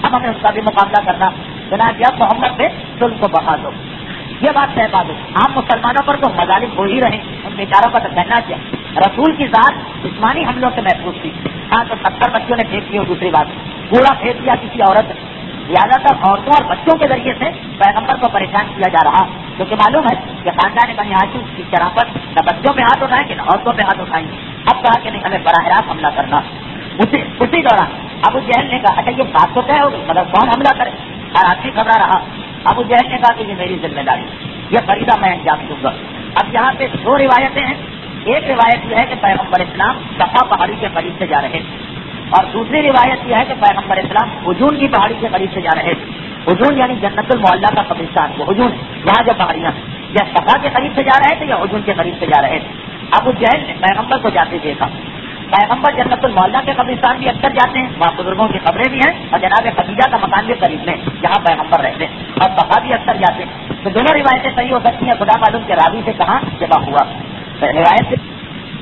اب ہمیں اس کا بھی مقابلہ کرنا، چنانچہ اب محمد پہ ظلم کو بقا دو. یہ بات طے بات ہے. عام مسلمانوں پر تو مظالم ہو ہی رہے، ان بیچاروں کا تو کہنا کیا. رسول کی ذات جسمانی حملوں سے محفوظ تھی. ہاں تو ستر بچوں نے پھینک دیا، دوسری بات پورا پھینک دیا کسی عورت نے. زیادہ تر عورتوں اور بچوں کے ذریعے سے پیغمبر کو پریشان کیا جا رہا، کیونکہ معلوم ہے کہ خاندان بنی ہاشم کی شرافت نہ بچوں پہ ہاتھ اٹھائیں گے نہ عورتوں پہ ہاتھ اٹھائیں گے. اب کہا کہ نہیں، ہمیں براہ راست حملہ کرنا. اسی اسی دوران ابو جہل نے کہا اچھا یہ بات تو طے ہو گئی مگر کون حملہ کرے. ہر آدمی گھبرا رہا. ابو جہل نے کہا کہ یہ میری ذمہ داری، یہ فریضہ میں انجام دوں گا. اب یہاں پہ دو روایتیں ہیں. ایک روایت یہ ہے کہ پیغمبر اسلام صفا پہاڑی کے قریب سے جا رہے، اور دوسری روایت یہ ہے کہ پیغمبر اسلام حجون کی پہاڑی کے قریب سے جا رہے. حجون یعنی جنت المعلیٰ کا قبرستان، وہ حجون وہاں جو پہاڑیاں یا صفا کے قریب سے جا رہے تھے یا حجون کے قریب سے جا رہے تھے. ابو جہل نے پیغمبر کو جاتے دیکھا. پیغمبر جنت المعلیٰ کے قبرستان بھی اکثر جاتے ہیں، وہاں بزرگوں کی قبریں بھی ہیں، اور جناب خدیجہ کا مکان بھی قریب میں جہاں پیغمبر رہتے ہیں، اور صفا بھی اکثر جاتے ہیں. تو دونوں روایتیں صحیح ہو سکتی ہیں. خدا معلوم کے راوی سے کہاں جمع ہوا روایت سے.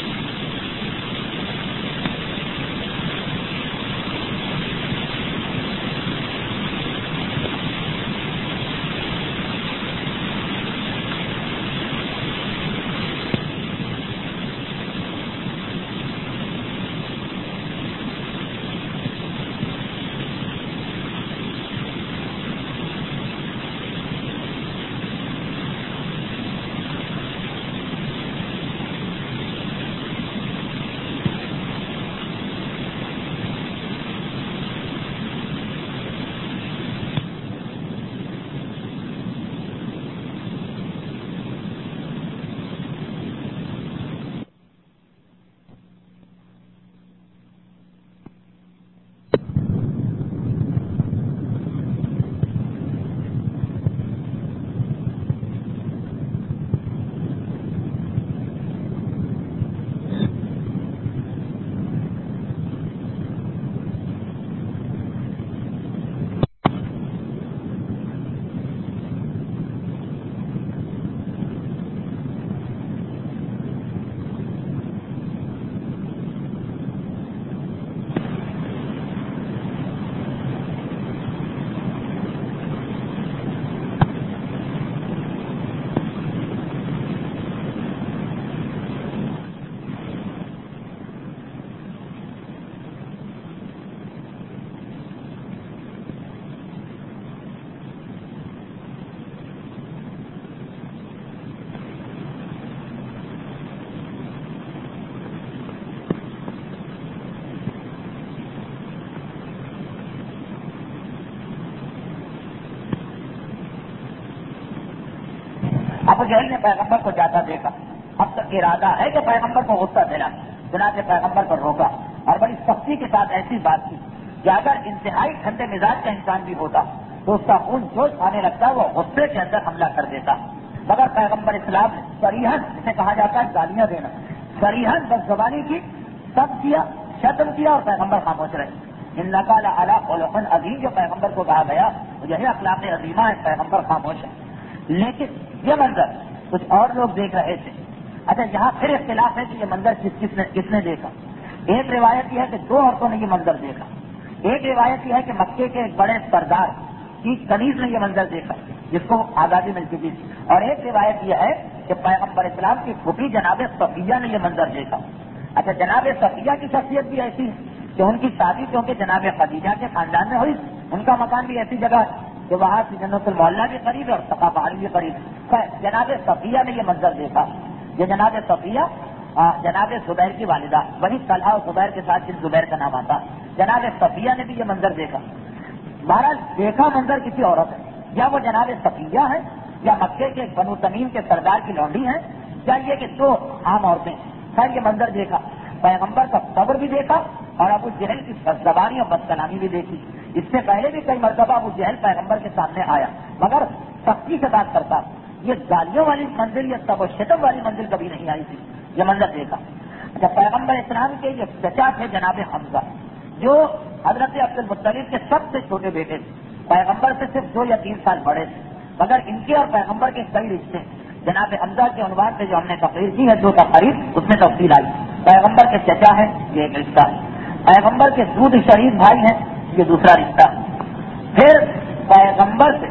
ابو جہل نے پیغمبر کو جاتا دیکھا. اب تک ارادہ ہے کہ پیغمبر کو غصہ دینا، چنانچہ پیغمبر پر روکا اور بڑی سختی کے ساتھ ایسی بات کی کہ اگر انتہائی ٹھنڈے مزاج کا انسان بھی ہوتا تو اس کا خون جوش آنے لگتا، وہ غصے کے اندر حملہ کر دیتا. مگر پیغمبر اسلام نے صریحاً، جسے کہا جاتا ہے گالیاں دینا، صریحاً بد زبانی کی، سب کیا، شتم کیا، اور پیغمبر خاموش رہے. ان نقال اعلیٰ خلق عظیم جو پیغمبر کو کہا گیا یہی اخلاق عظیمہ ہے، پیغمبر خاموش ہے. لیکن یہ منظر کچھ اور لوگ دیکھ رہے تھے. اچھا یہاں پھر اختلاف ہے کہ یہ منظر کس کس نے کس نے دیکھا. ایک روایت یہ ہے کہ دو عورتوں نے یہ منظر دیکھا. ایک روایت یہ ہے کہ مکے کے ایک بڑے سردار کی کنیز نے یہ منظر دیکھا جس کو آزادی مل چکی تھی. اور ایک روایت یہ ہے کہ پیغمبر اسلام کی پھوپھی جناب صفیہ نے یہ منظر دیکھا. اچھا جناب صفیہ کی شخصیت بھی ایسی ہے کہ ان کی شادی کیونکہ جناب خدیجہ کے خاندان میں ہوئی، ان کا مکان بھی ایسی جگہ ہے کہ وہاں سے جنت المعلیٰ بھی قریب ہے اور صفا پہاڑی بھی قریب ہے. جناب صفیہ نے یہ منظر دیکھا. یہ جناب صفیہ جناب زبیر کی والدہ، وہی طلحہ اور زبیر کے ساتھ جن زبیر کا نام آتا، جناب صفیہ نے بھی یہ منظر دیکھا. بہرحال دیکھا منظر کسی عورت ہے، یا وہ جناب صفیہ ہے یا مکے کے بنو تمیم کے سردار کی لونڈی ہے، یا یہ کہ دو عام عورتیں. خیر یہ منظر دیکھا، پیغمبر کا صبر بھی دیکھا اور ابو جہل کی بدزبانی اور بدکلامی بھی دیکھی. اس سے پہلے بھی کئی مرتبہ ابو جہل پیغمبر کے سامنے آیا مگر سختی سے بات کرتا. یہ گالیوں والی منزل یا تب و شتم والی منزل کبھی نہیں آئی تھی. یہ منظر دیکھا. اچھا پیغمبر اسلام کے یہ چچا تھے جناب حمزہ، جو حضرت عبد المطلب کے سب سے چھوٹے بیٹے تھے، پیغمبر سے صرف دو یا تین سال بڑے تھے، مگر ان کے اور پیغمبر کے کئی رشتے. جناب حمزہ کے عنوان سے جو ہم نے تقریر کی ہے دو تقریر، اس میں تفصیل آئی. پیغمبر کے چچا ہیں یہ ایک رشتہ ہے، پیغمبر کے دودھ شریف بھائی ہیں یہ دوسرا رشتہ. پھر پیغمبر سے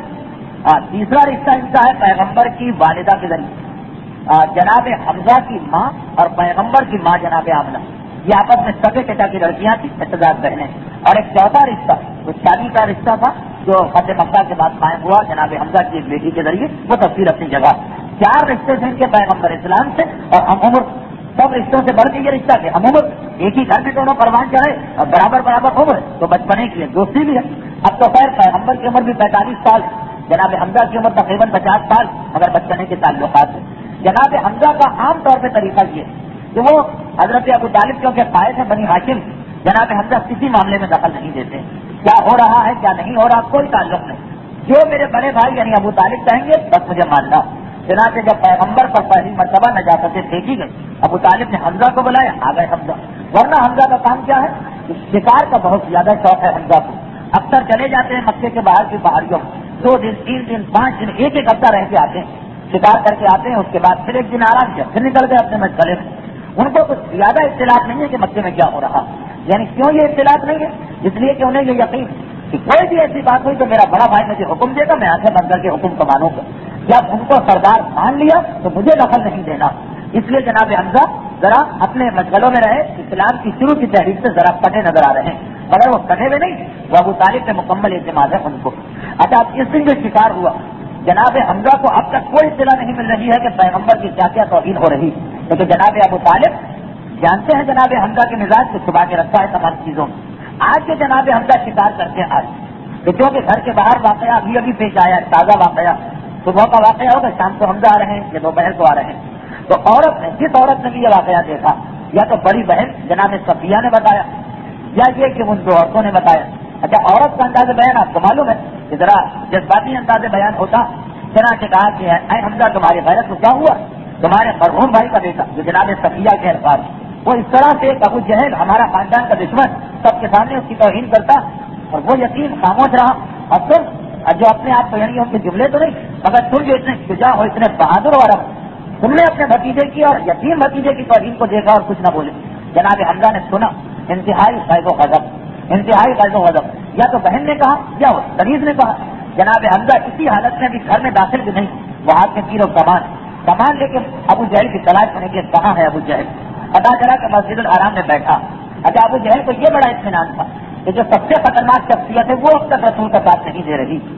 تیسرا رشتہ ان کا ہے پیغمبر کی والدہ کے ذریعے، جناب حمزہ کی ماں اور پیغمبر کی ماں جناب آمنہ، یہ آپس میں سگے چچا کی لڑکیاں تھیں، اعتزاز بہنیں. اور ایک چوتھا رشتہ وہ شادی کا رشتہ تھا جو فتح مکہ کے بعد قائم ہوا جناب حمزہ کی ایک بیٹی کے ذریعے، وہ تفصیل اپنی جگہ. چار رشتے تھے ان کے پیغمبر اسلام سے، اور ہم عمر سب رشتوں سے بڑھ کے یہ رشتہ کہ ہم عمر ایک ہی گھر میں دونوں پروان چڑھے اور برابر برابر عمر تو بچپنے کی ہے، دوستی بھی ہے. اب تو خیر پیغمبر کی عمر بھی پینتالیس سال، جناب حمزہ کی عمر تقریباً پچاس سال، مگر بچپنے کے تعلقات ہیں. جناب حمزہ کا عام طور پہ طریقہ یہ کہ وہ حضرت ابو طالب کیونکہ قائد ہے بنی ہاشم، جناب حمزہ کسی معاملے میں دخل نہیں دیتے، کیا ہو رہا ہے کیا نہیں ہو رہا کوئی تعلق نہیں، جو میرے بڑے بھائی یعنی ابو طالب کہیں گے بس مجھے ماننا. چنانچہ جب پیغمبر پر پہلی مرتبہ نجاستیں پھینکی گئی، ابو طالب نے حمزہ کو بلایا، آ گئے حمزہ. ورنہ حمزہ کا کام کیا ہے؟ شکار کا بہت زیادہ شوق ہے حمزہ کو. اکثر چلے جاتے ہیں مکے کے باہر کی پہاڑیوں میں، دو دن تین دن پانچ دن ایک ایک ہفتہ رہ کے آتے ہیں، شکار کر کے آتے ہیں، اس کے بعد پھر ایک دن آرام کیا پھر نکل گئے اپنے مشغلے میں. ان کو کچھ زیادہ اطلاع نہیں ہے کہ مکے میں کیا ہو رہا. یعنی کیوں یہ اطلاع نہیں ہے؟ اس لیے کہ انہیں یہ یقین کہ کوئی بھی ایسی بات ہوئی تو میرا بڑا بھائی مجھے حکم دے گا، میں آنکھیں بند کر کے حکم کو مانوں گا. جب ان کو سردار مان لیا تو مجھے دخل نہیں دینا. اس لیے جناب حمزہ ذرا اپنے مشغلوں میں رہے، اسلام کی شروع کی تحریک سے ذرا کٹے نظر آ رہے ہیں، مگر وہ کٹے ہوئے نہیں، وہ ابو طالب پہ مکمل اعتماد ہے ان کو. اچھا اب اس دن جو شکار ہوا جناب حمزہ کو اب تک کوئی اطلاع نہیں مل رہی ہے کہ پیغمبر کی کیا کیا توہین ہو رہی، لیکن جناب ابو طالب جانتے ہیں جناب حمزہ کے مزاج کو چھپا کے رکھا ہے تمام چیزوں میں. آج کے جناب حمزہ شکار کرتے ہیں، آج جو کہ گھر کے باہر واقعہ ابھی ابھی پیش آیا ہے، تازہ واقعہ، صبح کا واقعہ ہوگا شام کو حمزہ آ رہے ہیں یا دوپہر کو آ رہے ہیں. تو عورت نے جس عورت نے بھی یہ واقعہ دیکھا، یا تو بڑی بہن جناب صفیہ نے بتایا یا یہ کہ ان دو عورتوں نے بتایا. اچھا عورت کا انداز بیان آپ کو معلوم ہے کہ ذرا جذباتی انداز بیان ہوتا. چنانچہ کہا کہ اے حمزہ تمہاری غیرت کو کیا ہوا؟ تمہارے مرحوم بھائی کا بیٹا جو جناب صفیہ کے الفاظ وہ اس طرح سے ابو جہل ہمارا خاندان کا دشمن سب کے سامنے اس کی توہین کرتا، اور وہ یقین خاموش رہا. اور تم جو اپنے آپ کو یعنی ان کے جملے تو نہیں مگر تم جو اتنے شجاع ہو اتنے بہادر ہو رہا تم نے اپنے بھتیجے کی اور یتیم بھتیجے کی توہین کو دیکھا اور کچھ نہ بولے. جناب حمزہ نے سنا، انتہائی غیظ و غضب، انتہائی غیظ و غضب. یا تو بہن نے کہا یا تمیز نے کہا. جناب حمزہ اسی حالت میں بھی گھر میں داخل بھی نہیں، وہ ہاتھ میں تیر و کمان کمان لے کے ابو جہل کی تلاش کرنے کے کہاں ہے ابو جہل. پتا چلا کہ مسجد الحرام میں بیٹھا. اچھا ابو جہل کو یہ بڑا اطمینان تھا کہ جو سب سے خطرناک شخصیت ہے وہ اب تک رسول کا ساتھ نہیں دے رہی.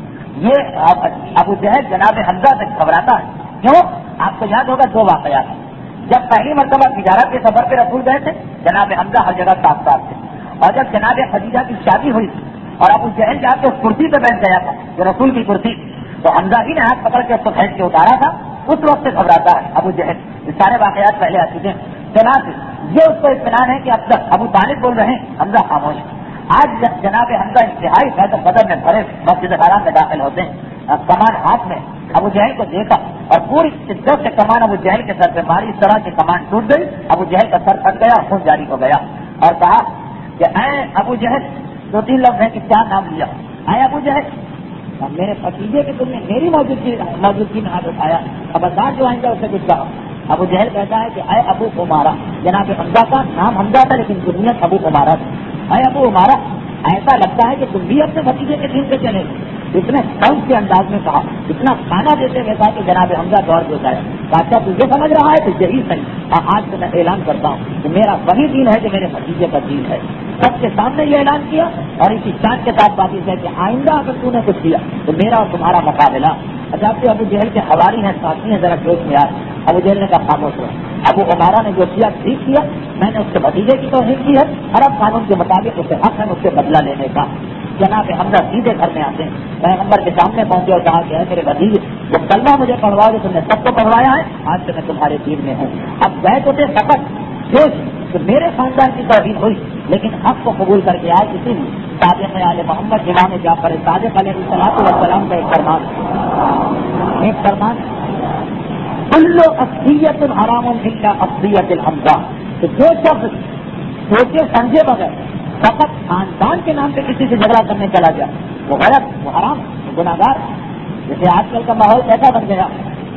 یہ ابو جہل جناب حمزہ سے گھبراتا ہے. کیوں؟ آپ کو یاد ہوگا دو واقعات. جب پہلی مرتبہ تجارت کے سفر پہ رسول گئے تھے جناب حمزہ ہر جگہ ساتھ ساتھ تھے، اور جب جناب خدیجہ کی شادی ہوئی اور ابو جہل جا کے اس کرسی پہ بیٹھ گیا تھا جو رسول کی کرسی، تو حمزہ ہی نے ہاتھ پکڑ کے اس کو کھینچ کے اتارا تھا. اس وقت سے گھبراتا ہے ابو جہل. یہ سارے واقعات پہلے آ چکے ہیں. چنانچہ یہ اس کو اطمینان ہے کہ اب تک ابو طالب بول رہے ہیں حمزہ خاموش. آج جناب حمزہ انتہائی فیض بدر میں بھرے مسجد الحرام میں داخل ہوتے ہیں، کمان ہاتھ میں ابو جہل کو دیکھا اور پوری شدت سے کمان ابو جہل کے سر پہ ماری. اس طرح کی کمان ٹوٹ گئی، ابو جہل کا سر پھٹ گیا، خون جاری ہو گیا. اور کہا کہ اے ابو جہل، دو تین لفظ ہیں کہ کیا نام لیا، اے ابو جہل میرے بھتیجے کی تم نے میری موجودگی موجودگی میں ہاتھ اٹھایا، خبردار جو آئیں گے اسے کچھ کہا. ابو جہل کہتا ہے کہ اے ابو عمارہ، جناب حمزہ کا نام حمزہ تھا لیکن دنیا ابو عمارہ تھا. اے ابو عمارہ، ایسا لگتا ہے کہ تم بھی اپنے بھتیجے کے دین پہ چلے. اتنے کم کے انداز میں کہا، اتنا کھانا دیتے ہوئے کہا کہ جناب حمزہ دور جو ہے اچھا تو یہ سمجھ رہا ہے تو یہی صحیح. آج سے میں اعلان کرتا ہوں کہ میرا وہی دین ہے جو میرے بھتیجے کا دین ہے. سب کے سامنے یہ اعلان کیا اور اسی شان کے ساتھ بات ہے کہ آئندہ اگر تو نے کچھ کیا تو میرا اور تمہارا مقابلہ. اچھا آپ ابو جہل کے حواری ہیں، ساتھی ہیں، ذرا جوش میں آئے. ابو جہل نے کہا خاموش رہو، ابو عمارہ نے جو کیا ٹھیک کیا، میں نے اس کے بھتیجے کی توہین کی ہے، عرب قانون کے مطابق اسے حق ہے اس سے بدلہ لینے کا. جناب حمزہ سیدھے گھر میں آتے ہیں، پیغمبر کے سامنے پہنچے اور کہا کہ ہے میرے بھتیجے وہ کلمہ مجھے پڑھواؤ جو تم نے سب کو پڑھوایا ہے، آج سے میں تمہارے دین میں ہوں. اب گئے تو تھے فقط جوش کہ میرے خاندان کی توہین ہوئی لیکن حق کو قبول کر کے آئے. اسی لیے صادق آل محمد امام جعفر صادق علیہ السلام کا ایک فرمان ایک فرمان کل اصلیت حرام الا اصلیت الحمزہ، کہ جو شخص سوچے سمجھے بغیر فقط خاندان کے نام پہ کسی سے جھگڑا کرنے چلا گیا وہ غلط، وہ حرام، وہ گناہگار. جیسے آج کل کا ماحول کیسا بن گیا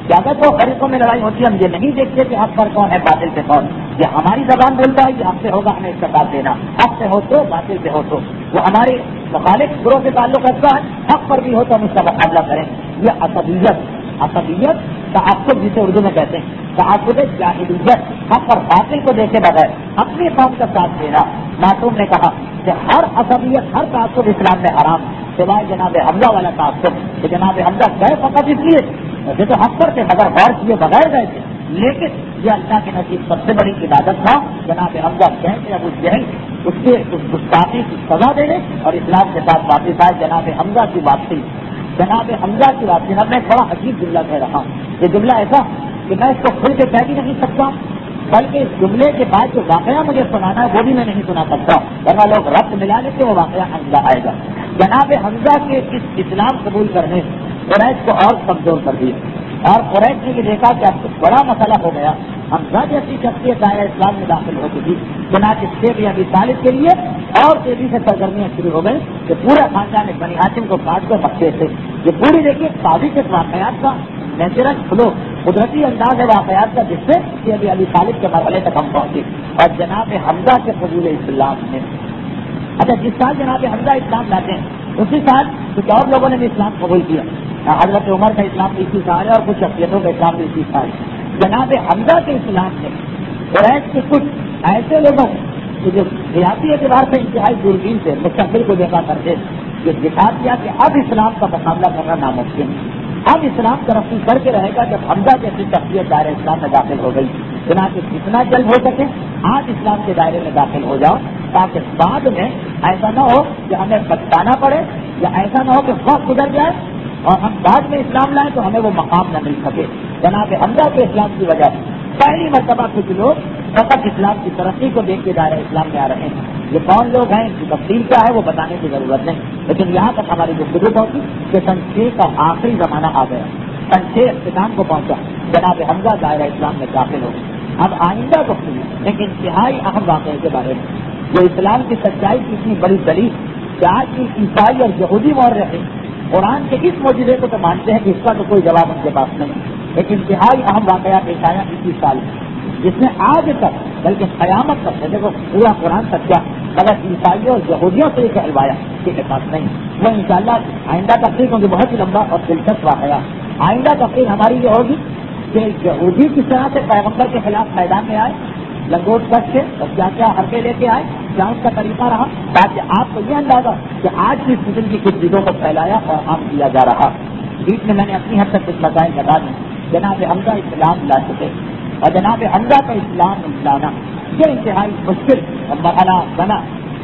کہ اگر دو فریقوں میں لڑائی ہوتی ہے ہم یہ نہیں دیکھتے کہ حق پر کون ہے باطل پہ کون. یہ ہماری زبان بولتا ہے کہ حق سے ہوگا ہمیں اس کا ساتھ دینا, حق سے ہو تو باطل سے ہو تو. وہ ہمارے مخالف گروہ سے تعلق رکھتا ہے, حق پر بھی ہو تو ہم اس کا مقابلہ کریں. یہ عصبیت عصبیت تعصب جسے اردو میں کہتے ہیں, تعصب جاہلیت, حق اور باطل کو دیکھے بغیر اپنی قوم کا ساتھ دینا. معصوم نے کہا کہ ہر عصبیت ہر تعصب اسلام میں حرام سوائے جناب حمزہ والا تعصب. کہ جناب حمزہ گئے فقط اس لیے ویسے تو حق پر تھے مگر غور کیے بغیر گئے تھے, لیکن یہ اللہ کے نصیب سب سے بڑی عبادت تھا. جناب حمزہ گئے تھے ابو جہل اس کے اس گستاخی کی سزا دینے اور اسلام کے ساتھ واپس آئے. جناب حمزہ کی واپسی جناب حمزہ کی واپسی اب میں بڑا عجیب جملہ کہہ رہا ہوں. یہ جملہ ایسا کہ میں اس کو کھل کے کہہ بھی نہیں سکتا, بلکہ اس جملے کے بعد جو واقعہ مجھے سنانا ہے وہ بھی میں نہیں سنا سکتا, ورنہ لوگ ربط ملا لیتے وہ واقعہ حمزہ آئے گا. جناب حمزہ کے اس اسلام قبول کرنے قریش کو اور کمزور کر دیا, اور قریش نے یہ دیکھا کہ اب کچھ بڑا مسئلہ ہو گیا. حمزہ جیسی شخصیت دائرہ اسلام میں داخل ہو چکی, چنانچہ شیخ ابی طالب کے لیے اور تیزی سے سرگرمیاں شروع ہو گئی کہ پورا خاندان بنی ہاشم کو کاٹ کر مکے تھے. یہ پوری دیکھیے تاریخ کے واقعات کا نیچرل فلو قدرتی انداز ہے واقعات کا, جس سے کہ ابھی ابی طالب کے مرحلے تک ہم پہنچے. اور جناب حمزہ کے قبول اسلام میں اچھا جس سال جناب حمزہ اسلام لاتے ہیں اسی سال کچھ اور لوگوں نے بھی اسلام قبول کیا. حضرت عمر کا اسلام بھی اسی سال ہے اور کچھ شخصیتوں کا اسلام بھی اسی سال ہے. جناب حمزہ کے اسلام میں قریش کے کچھ ایسے لوگوں کہ جو سیاسی اعتبار سے انتہائی دوربین سے مستقبل کو دیکھا کرتے یہ دکھا دیا کہ اب اسلام کا مقابلہ کرنا ناممکن ہے. اب اسلام ترقی کر کے رہے گا جب حمزہ جیسی شخصیت دائرہ اسلام میں داخل ہو گئی. چنانچہ جتنا جلد ہو سکے آج اسلام کے دائرے میں داخل ہو جاؤ, تاکہ بعد میں ایسا نہ ہو کہ ہمیں بچانا پڑے, یا ایسا نہ ہو کہ وقت گزر جائے اور ہم بعد میں اسلام لائیں تو ہمیں وہ مقام نہ مل سکے. جناب حمزہ کے اسلام کی وجہ سے پہلی مرتبہ کچھ لوگ فقط اسلام کی ترقی کو دیکھ کے دائرہ اسلام میں آ رہے ہیں. یہ کون لوگ ہیں, ان کی تفصیل کیا ہے وہ بتانے کی ضرورت نہیں, لیکن یہاں تک ہماری گفتگو پہنچی کہ سن چھ کا آخری زمانہ آ گیا, سن چھ اختتام کو پہنچا, جناب حمزہ دائرہ اسلام میں داخل ہو. اب آئندہ گفتگو ایک انتہائی اہم واقعے کے بارے میں, جو اسلام کی سچائی کی اتنی بڑی دلیل کہ آج کی عیسائی اور یہودی مورخ قرآن کے اس معجزے کو تو مانتے ہیں کہ اس کا تو کوئی جواب ان کے پاس نہیں. ایک انتہائی اہم واقعہ پیش آیا اسی سال جس نے آج تک بلکہ قیامت تک دیکھو پورا قرآن سچا مگر عیسائیوں اور یہودیوں سے یہ کہلوایا کہ کے پاس نہیں. وہ انشاءاللہ آئندہ تقریر کیونکہ بہت ہی لمبا اور دلچسپ واقعہ. آئندہ تقریر ہماری یہ ہوگی کہ یہودی کس طرح سے پیغمبر کے خلاف میدان میں آئے, لنگوٹ کٹ کے اور کیا کیا حربے لے کے آئے, کیا ان کا طریقہ رہا, تاکہ آپ کو یہ اندازہ کہ آج بھی اس قسم کی کچھ چیزوں کو پھیلایا اور عام کیا جا رہا. بیچ میں میں نے اپنی حد تک کچھ مسائل بتا دی. جناب حمزہ اسلام لا چکے اور جناب حمزہ کا اسلام لانا یہ انتہائی مشکل اور مرحلہ بنا.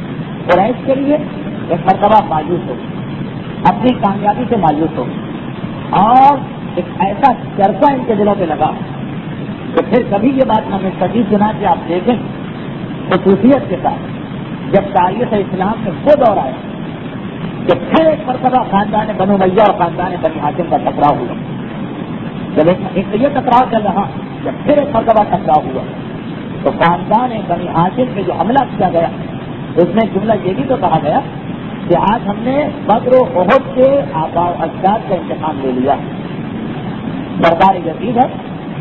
قریش کے لیے ایک مرتبہ مایوس ہو, اپنی کامیابی سے مایوس ہو, اور ایک ایسا چرچا ان کے دلوں پہ لگا تو پھر کبھی یہ بات میں نے سچی سنا کہ آپ دیکھیں خصوصیت کے ساتھ جب تاریخ اسلام میں وہ دور آیا کہ پھر ایک مرتبہ خاندان بنو امیہ اور خاندان بنی ہاشم کا ٹکراؤ ہوا. جب ایک یہ ٹکراؤ چل رہا جب پھر ایک مرتبہ ٹکراؤ ہوا تو خاندان بنی ہاشم پہ جو حملہ کیا گیا اس میں جملہ یہ بھی تو کہا گیا کہ آج ہم نے بدر و احد کے آباء و اجداد کا انتقام لے لیا. سردار یزید ہے,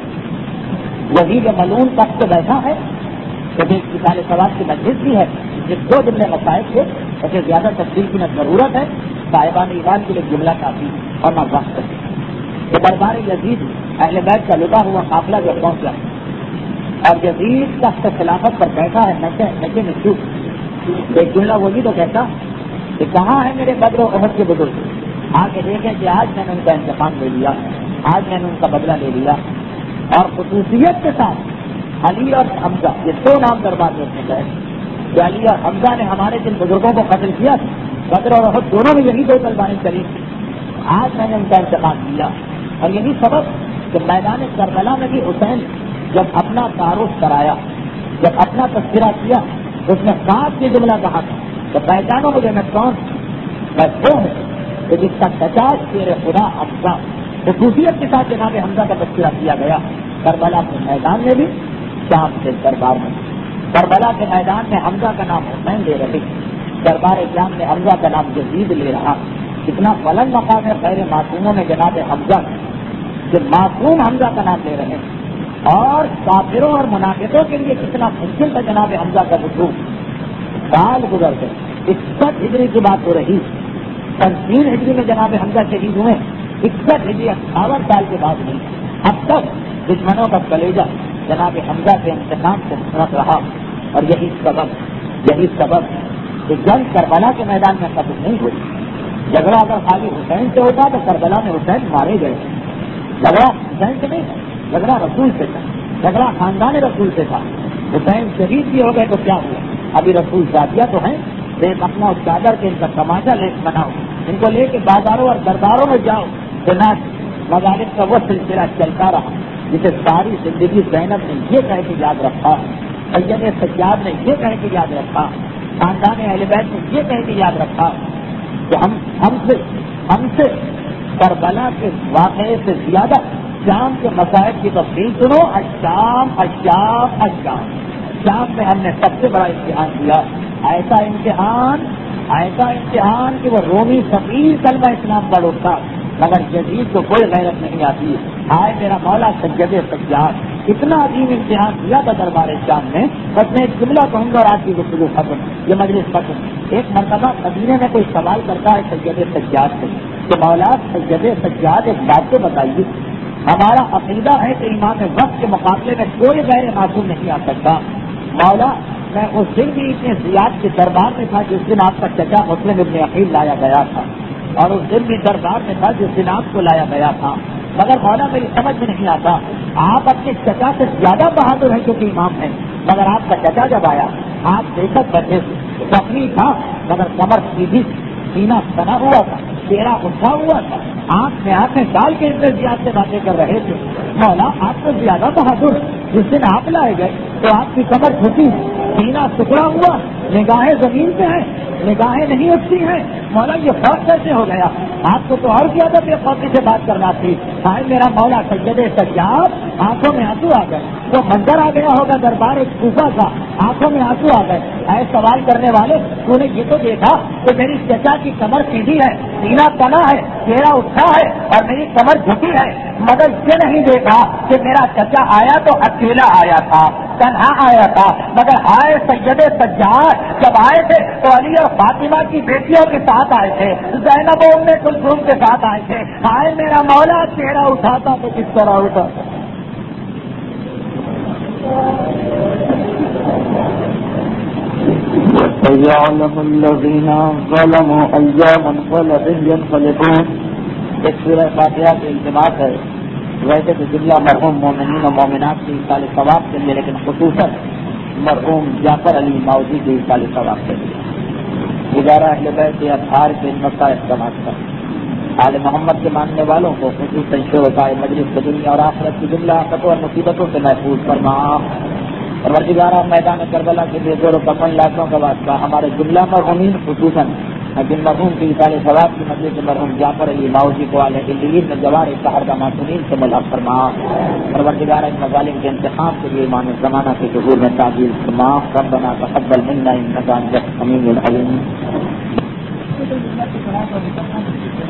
یزید ملعون تخت پہ بیٹھا ہے, کبھی کسان سواد کی مجلس بھی ہے. یہ دو جملے مسائل تھے, ایسے زیادہ تفصیل کی نہ ضرورت ہے, صاحبان ایمان کے لیے جملہ کافی اور نہ وقت ہے. کہ دربار یزید اہل بیت کا لٹا ہوا قافلہ جو پہنچا اور یزید تخت خلافت پر بیٹھا ہے نشے نشے میں چوک. ایک جملہ وہ بھی تو کہتا کہ کہاں ہے میرے بدر و احد کے بزرگ, آ کے دیکھیں کہ آج میں نے ان کا انتقام لے لیا, آج میں نے ان کا بدلہ لے لیا. اور خصوصیت کے ساتھ علی اور حمزہ یہ دو نام دربار دیکھنے گئے کہ علی اور حمزہ نے ہمارے جن بزرگوں کو قتل کیا بدر اور احد دونوں میں یہی دو تلواریں چلی, آج میں نے ان کا انتقام کیا. اور یہی سبب کہ میدان کربلا میں بھی حسین جب اپنا تعارف کرایا, جب اپنا تذکرہ کیا اس نے خاص یہ جملہ کہا تھا کہ پہچانو مجھے میں کون, میں وہ ہوں کہ جس کا سچاج تیرے خدا حمزہ. خصوصیت کے ساتھ جناب حمزہ کا تذکرہ کیا گیا کربلا کے میدان میں بھی, شام کے دربار میں. کربلا کے میدان میں حمزہ کا نام حسین لے رہے, دربار اسلام میں حمزہ کا نام یزید لے رہا. کتنا بلند مقام ہے خیر معصوموں میں جناب حمزہ. کہ معصوم حمزہ کا نام لے رہے ہیں، اور کافروں اور منافقوں کے لیے کتنا مشکل تھا جناب حمزہ کا وجود۔ سال گزر گئے، اکسٹھ ہجری کی بات ہو رہی، تین ہجری میں جناب حمزہ شہید ہوئے، اکسٹھ ہجری اٹھاون سال کے بعد نہیں، اب تک دشمنوں کا کلیجہ جناب حمزہ کے انتقام سے بھرت رہا، اور یہی سبب یہی سبب کہ جنگ کربلا کے میدان میں ختم نہیں ہوئی۔ جھگڑا اگر خالی حسین سے ہوتا تو کربلا میں حسین مارے گئے، جھگڑا حسین سے نہیں، جھگڑا رسول سے تھا، جھگڑا خاندان رسول سے تھا۔ حسین شہید بھی ہو گئے تو کیا ہوا، ابھی رسول شادیہ تو ہیں، بے مخنا چادر کے ان کا تماشا لے بناؤ، ان کو لے کے بازاروں اور درباروں میں جاؤ، مغالب کا وہ سلسلہ چلتا رہا جسے ساری زندگی زینب نے یہ کہہ کے یاد رکھا، سید سجاد نے یہ کہہ کے یاد رکھا، خاندان اہل بیت نے یہ کہہ کے یاد رکھا کہ ہم ہم سے ہم سے کربلا کے واقعے سے زیادہ شام کے مسائل کی تفصیل سنو، اشام اشام اشام شام میں ہم نے سب سے بڑا امتحان دیا، ایسا امتحان ایسا امتحان کہ وہ رومی فقیر کلمہ اسلام پڑھ اٹھا، مگر جدید کو کوئی غیرت نہیں آتی۔ آئے میرا مولا سید سجاد، اتنا عظیم امتحان دیا تھا دربار شام میں، بس میں ایک جملہ کہوں گا اور آج کی گفتگو ختم، یہ مجلس ختم۔ ایک مرتبہ مدینے میں کوئی سوال کرتا ہے سید سجاد سے کہ مولا سید سجاد ایک بات تو بتائیے، ہمارا عقیدہ ہے کہ امام وقت کے مقابلے میں کوئی غیر معصوم نہیں آ سکتا، مولا میں اس دن بھی اتنے زیاد کے دربار میں تھا جس دن آپ کا چچا مسلم ابن عقیل لایا گیا تھا، اور اس دن بھی دربار میں تھا جس دن آپ کو لایا گیا تھا، مگر مولا میری سمجھ میں نہیں آتا، آپ اپنے چچا سے زیادہ بہادر ہیں کیونکہ امام ہیں، مگر آپ کا چچا جب آیا آپ دیکھت بیٹھے فقری تھا مگر کمر سیدھی، سینہ بنا ہوا تھا، چہرہ اٹھا ہوا تھا، آنکھ میں آنکھیں ڈال کے اتنے زیاد سے باتیں کر رہے تھے، مولا آپ کو زیادہ بہادر، جس دن آپ لائے گئے تو آپ کی کمر جھکی، سینہ ٹکڑا ہوا، نگاہیں زمین پہ ہیں، نگاہیں نہیں اٹھتی ہیں، مولا یہ فرق کیسے ہو گیا، آپ کو تو اور زیادہ بے خوفی سے بات کرنا تھی۔ آئے میرا مولا سید سجاد، آنکھوں میں آنسو آ گئے، وہ منظر آ گیا ہوگا دربار ایک کوفہ کا، آنکھوں میں آنسو آ گئے، اے سوال کرنے والے تو نے یہ تو دیکھا کہ میری چچا کی کمر سیدھی ہے، سینہ تنا ہے، چہرہ اٹھا ہے اور میری کمر جھکی ہے، مگر یہ نہیں دیکھا کہ میرا چچا آیا تو اکیلا آیا تھا، تنہا آیا تھا، مگر آئے سید سجاد جب آئے تھے تو علی اور فاطمہ کی بیٹیوں کے ساتھ آئے تھے، زینب و ام کلثوم کے ساتھ آئے تھے، آئے میرا مولا چہرہ اٹھاتا تو کس طرح اٹھاتا۔ فَيَعْلَمُ الَّذِينَ ظَلَمُوا أَيَّ مُنقَلَبٍ يَنقَلِبُونَ۔ ایک سورہ فاتحہ کے التماس ہے، ویسے تو جملہ مرحوم مومنین و مومنات کے اصال ثواب کے لیے، لیکن خصوصاً مرحوم جعفر علی ماؤدی کے اصال ثواب کے لیے گزارا اہل بیت کے اطہار کے نقطہ اقدامات کا آل محمد کے ماننے والوں کو خصوصاً شرکائے مجلس کے دنیا اور آخرت کی جملہ آفتوں اور مصیبتوں سے محفوظ فرما۔ پروردگارہ میدان کربلا کے لیے زور و کمن لاکھوں کا واسطہ ہمارے جملہ مرحومین خصوصاً جن مرحوم کی اصال ثواب کی مجلس کے مرحوم جعفر علی ماؤدی کو علیہ الدین میں جوار سحر کا معصومین سے ملحق فرما۔ پروردگارہ ان مظالم کے انتخاب کے لیے امام زمانہ کے ظہور میں تعبیر فرما۔ ربنا تقبل منا انک انت السمیع العلیم۔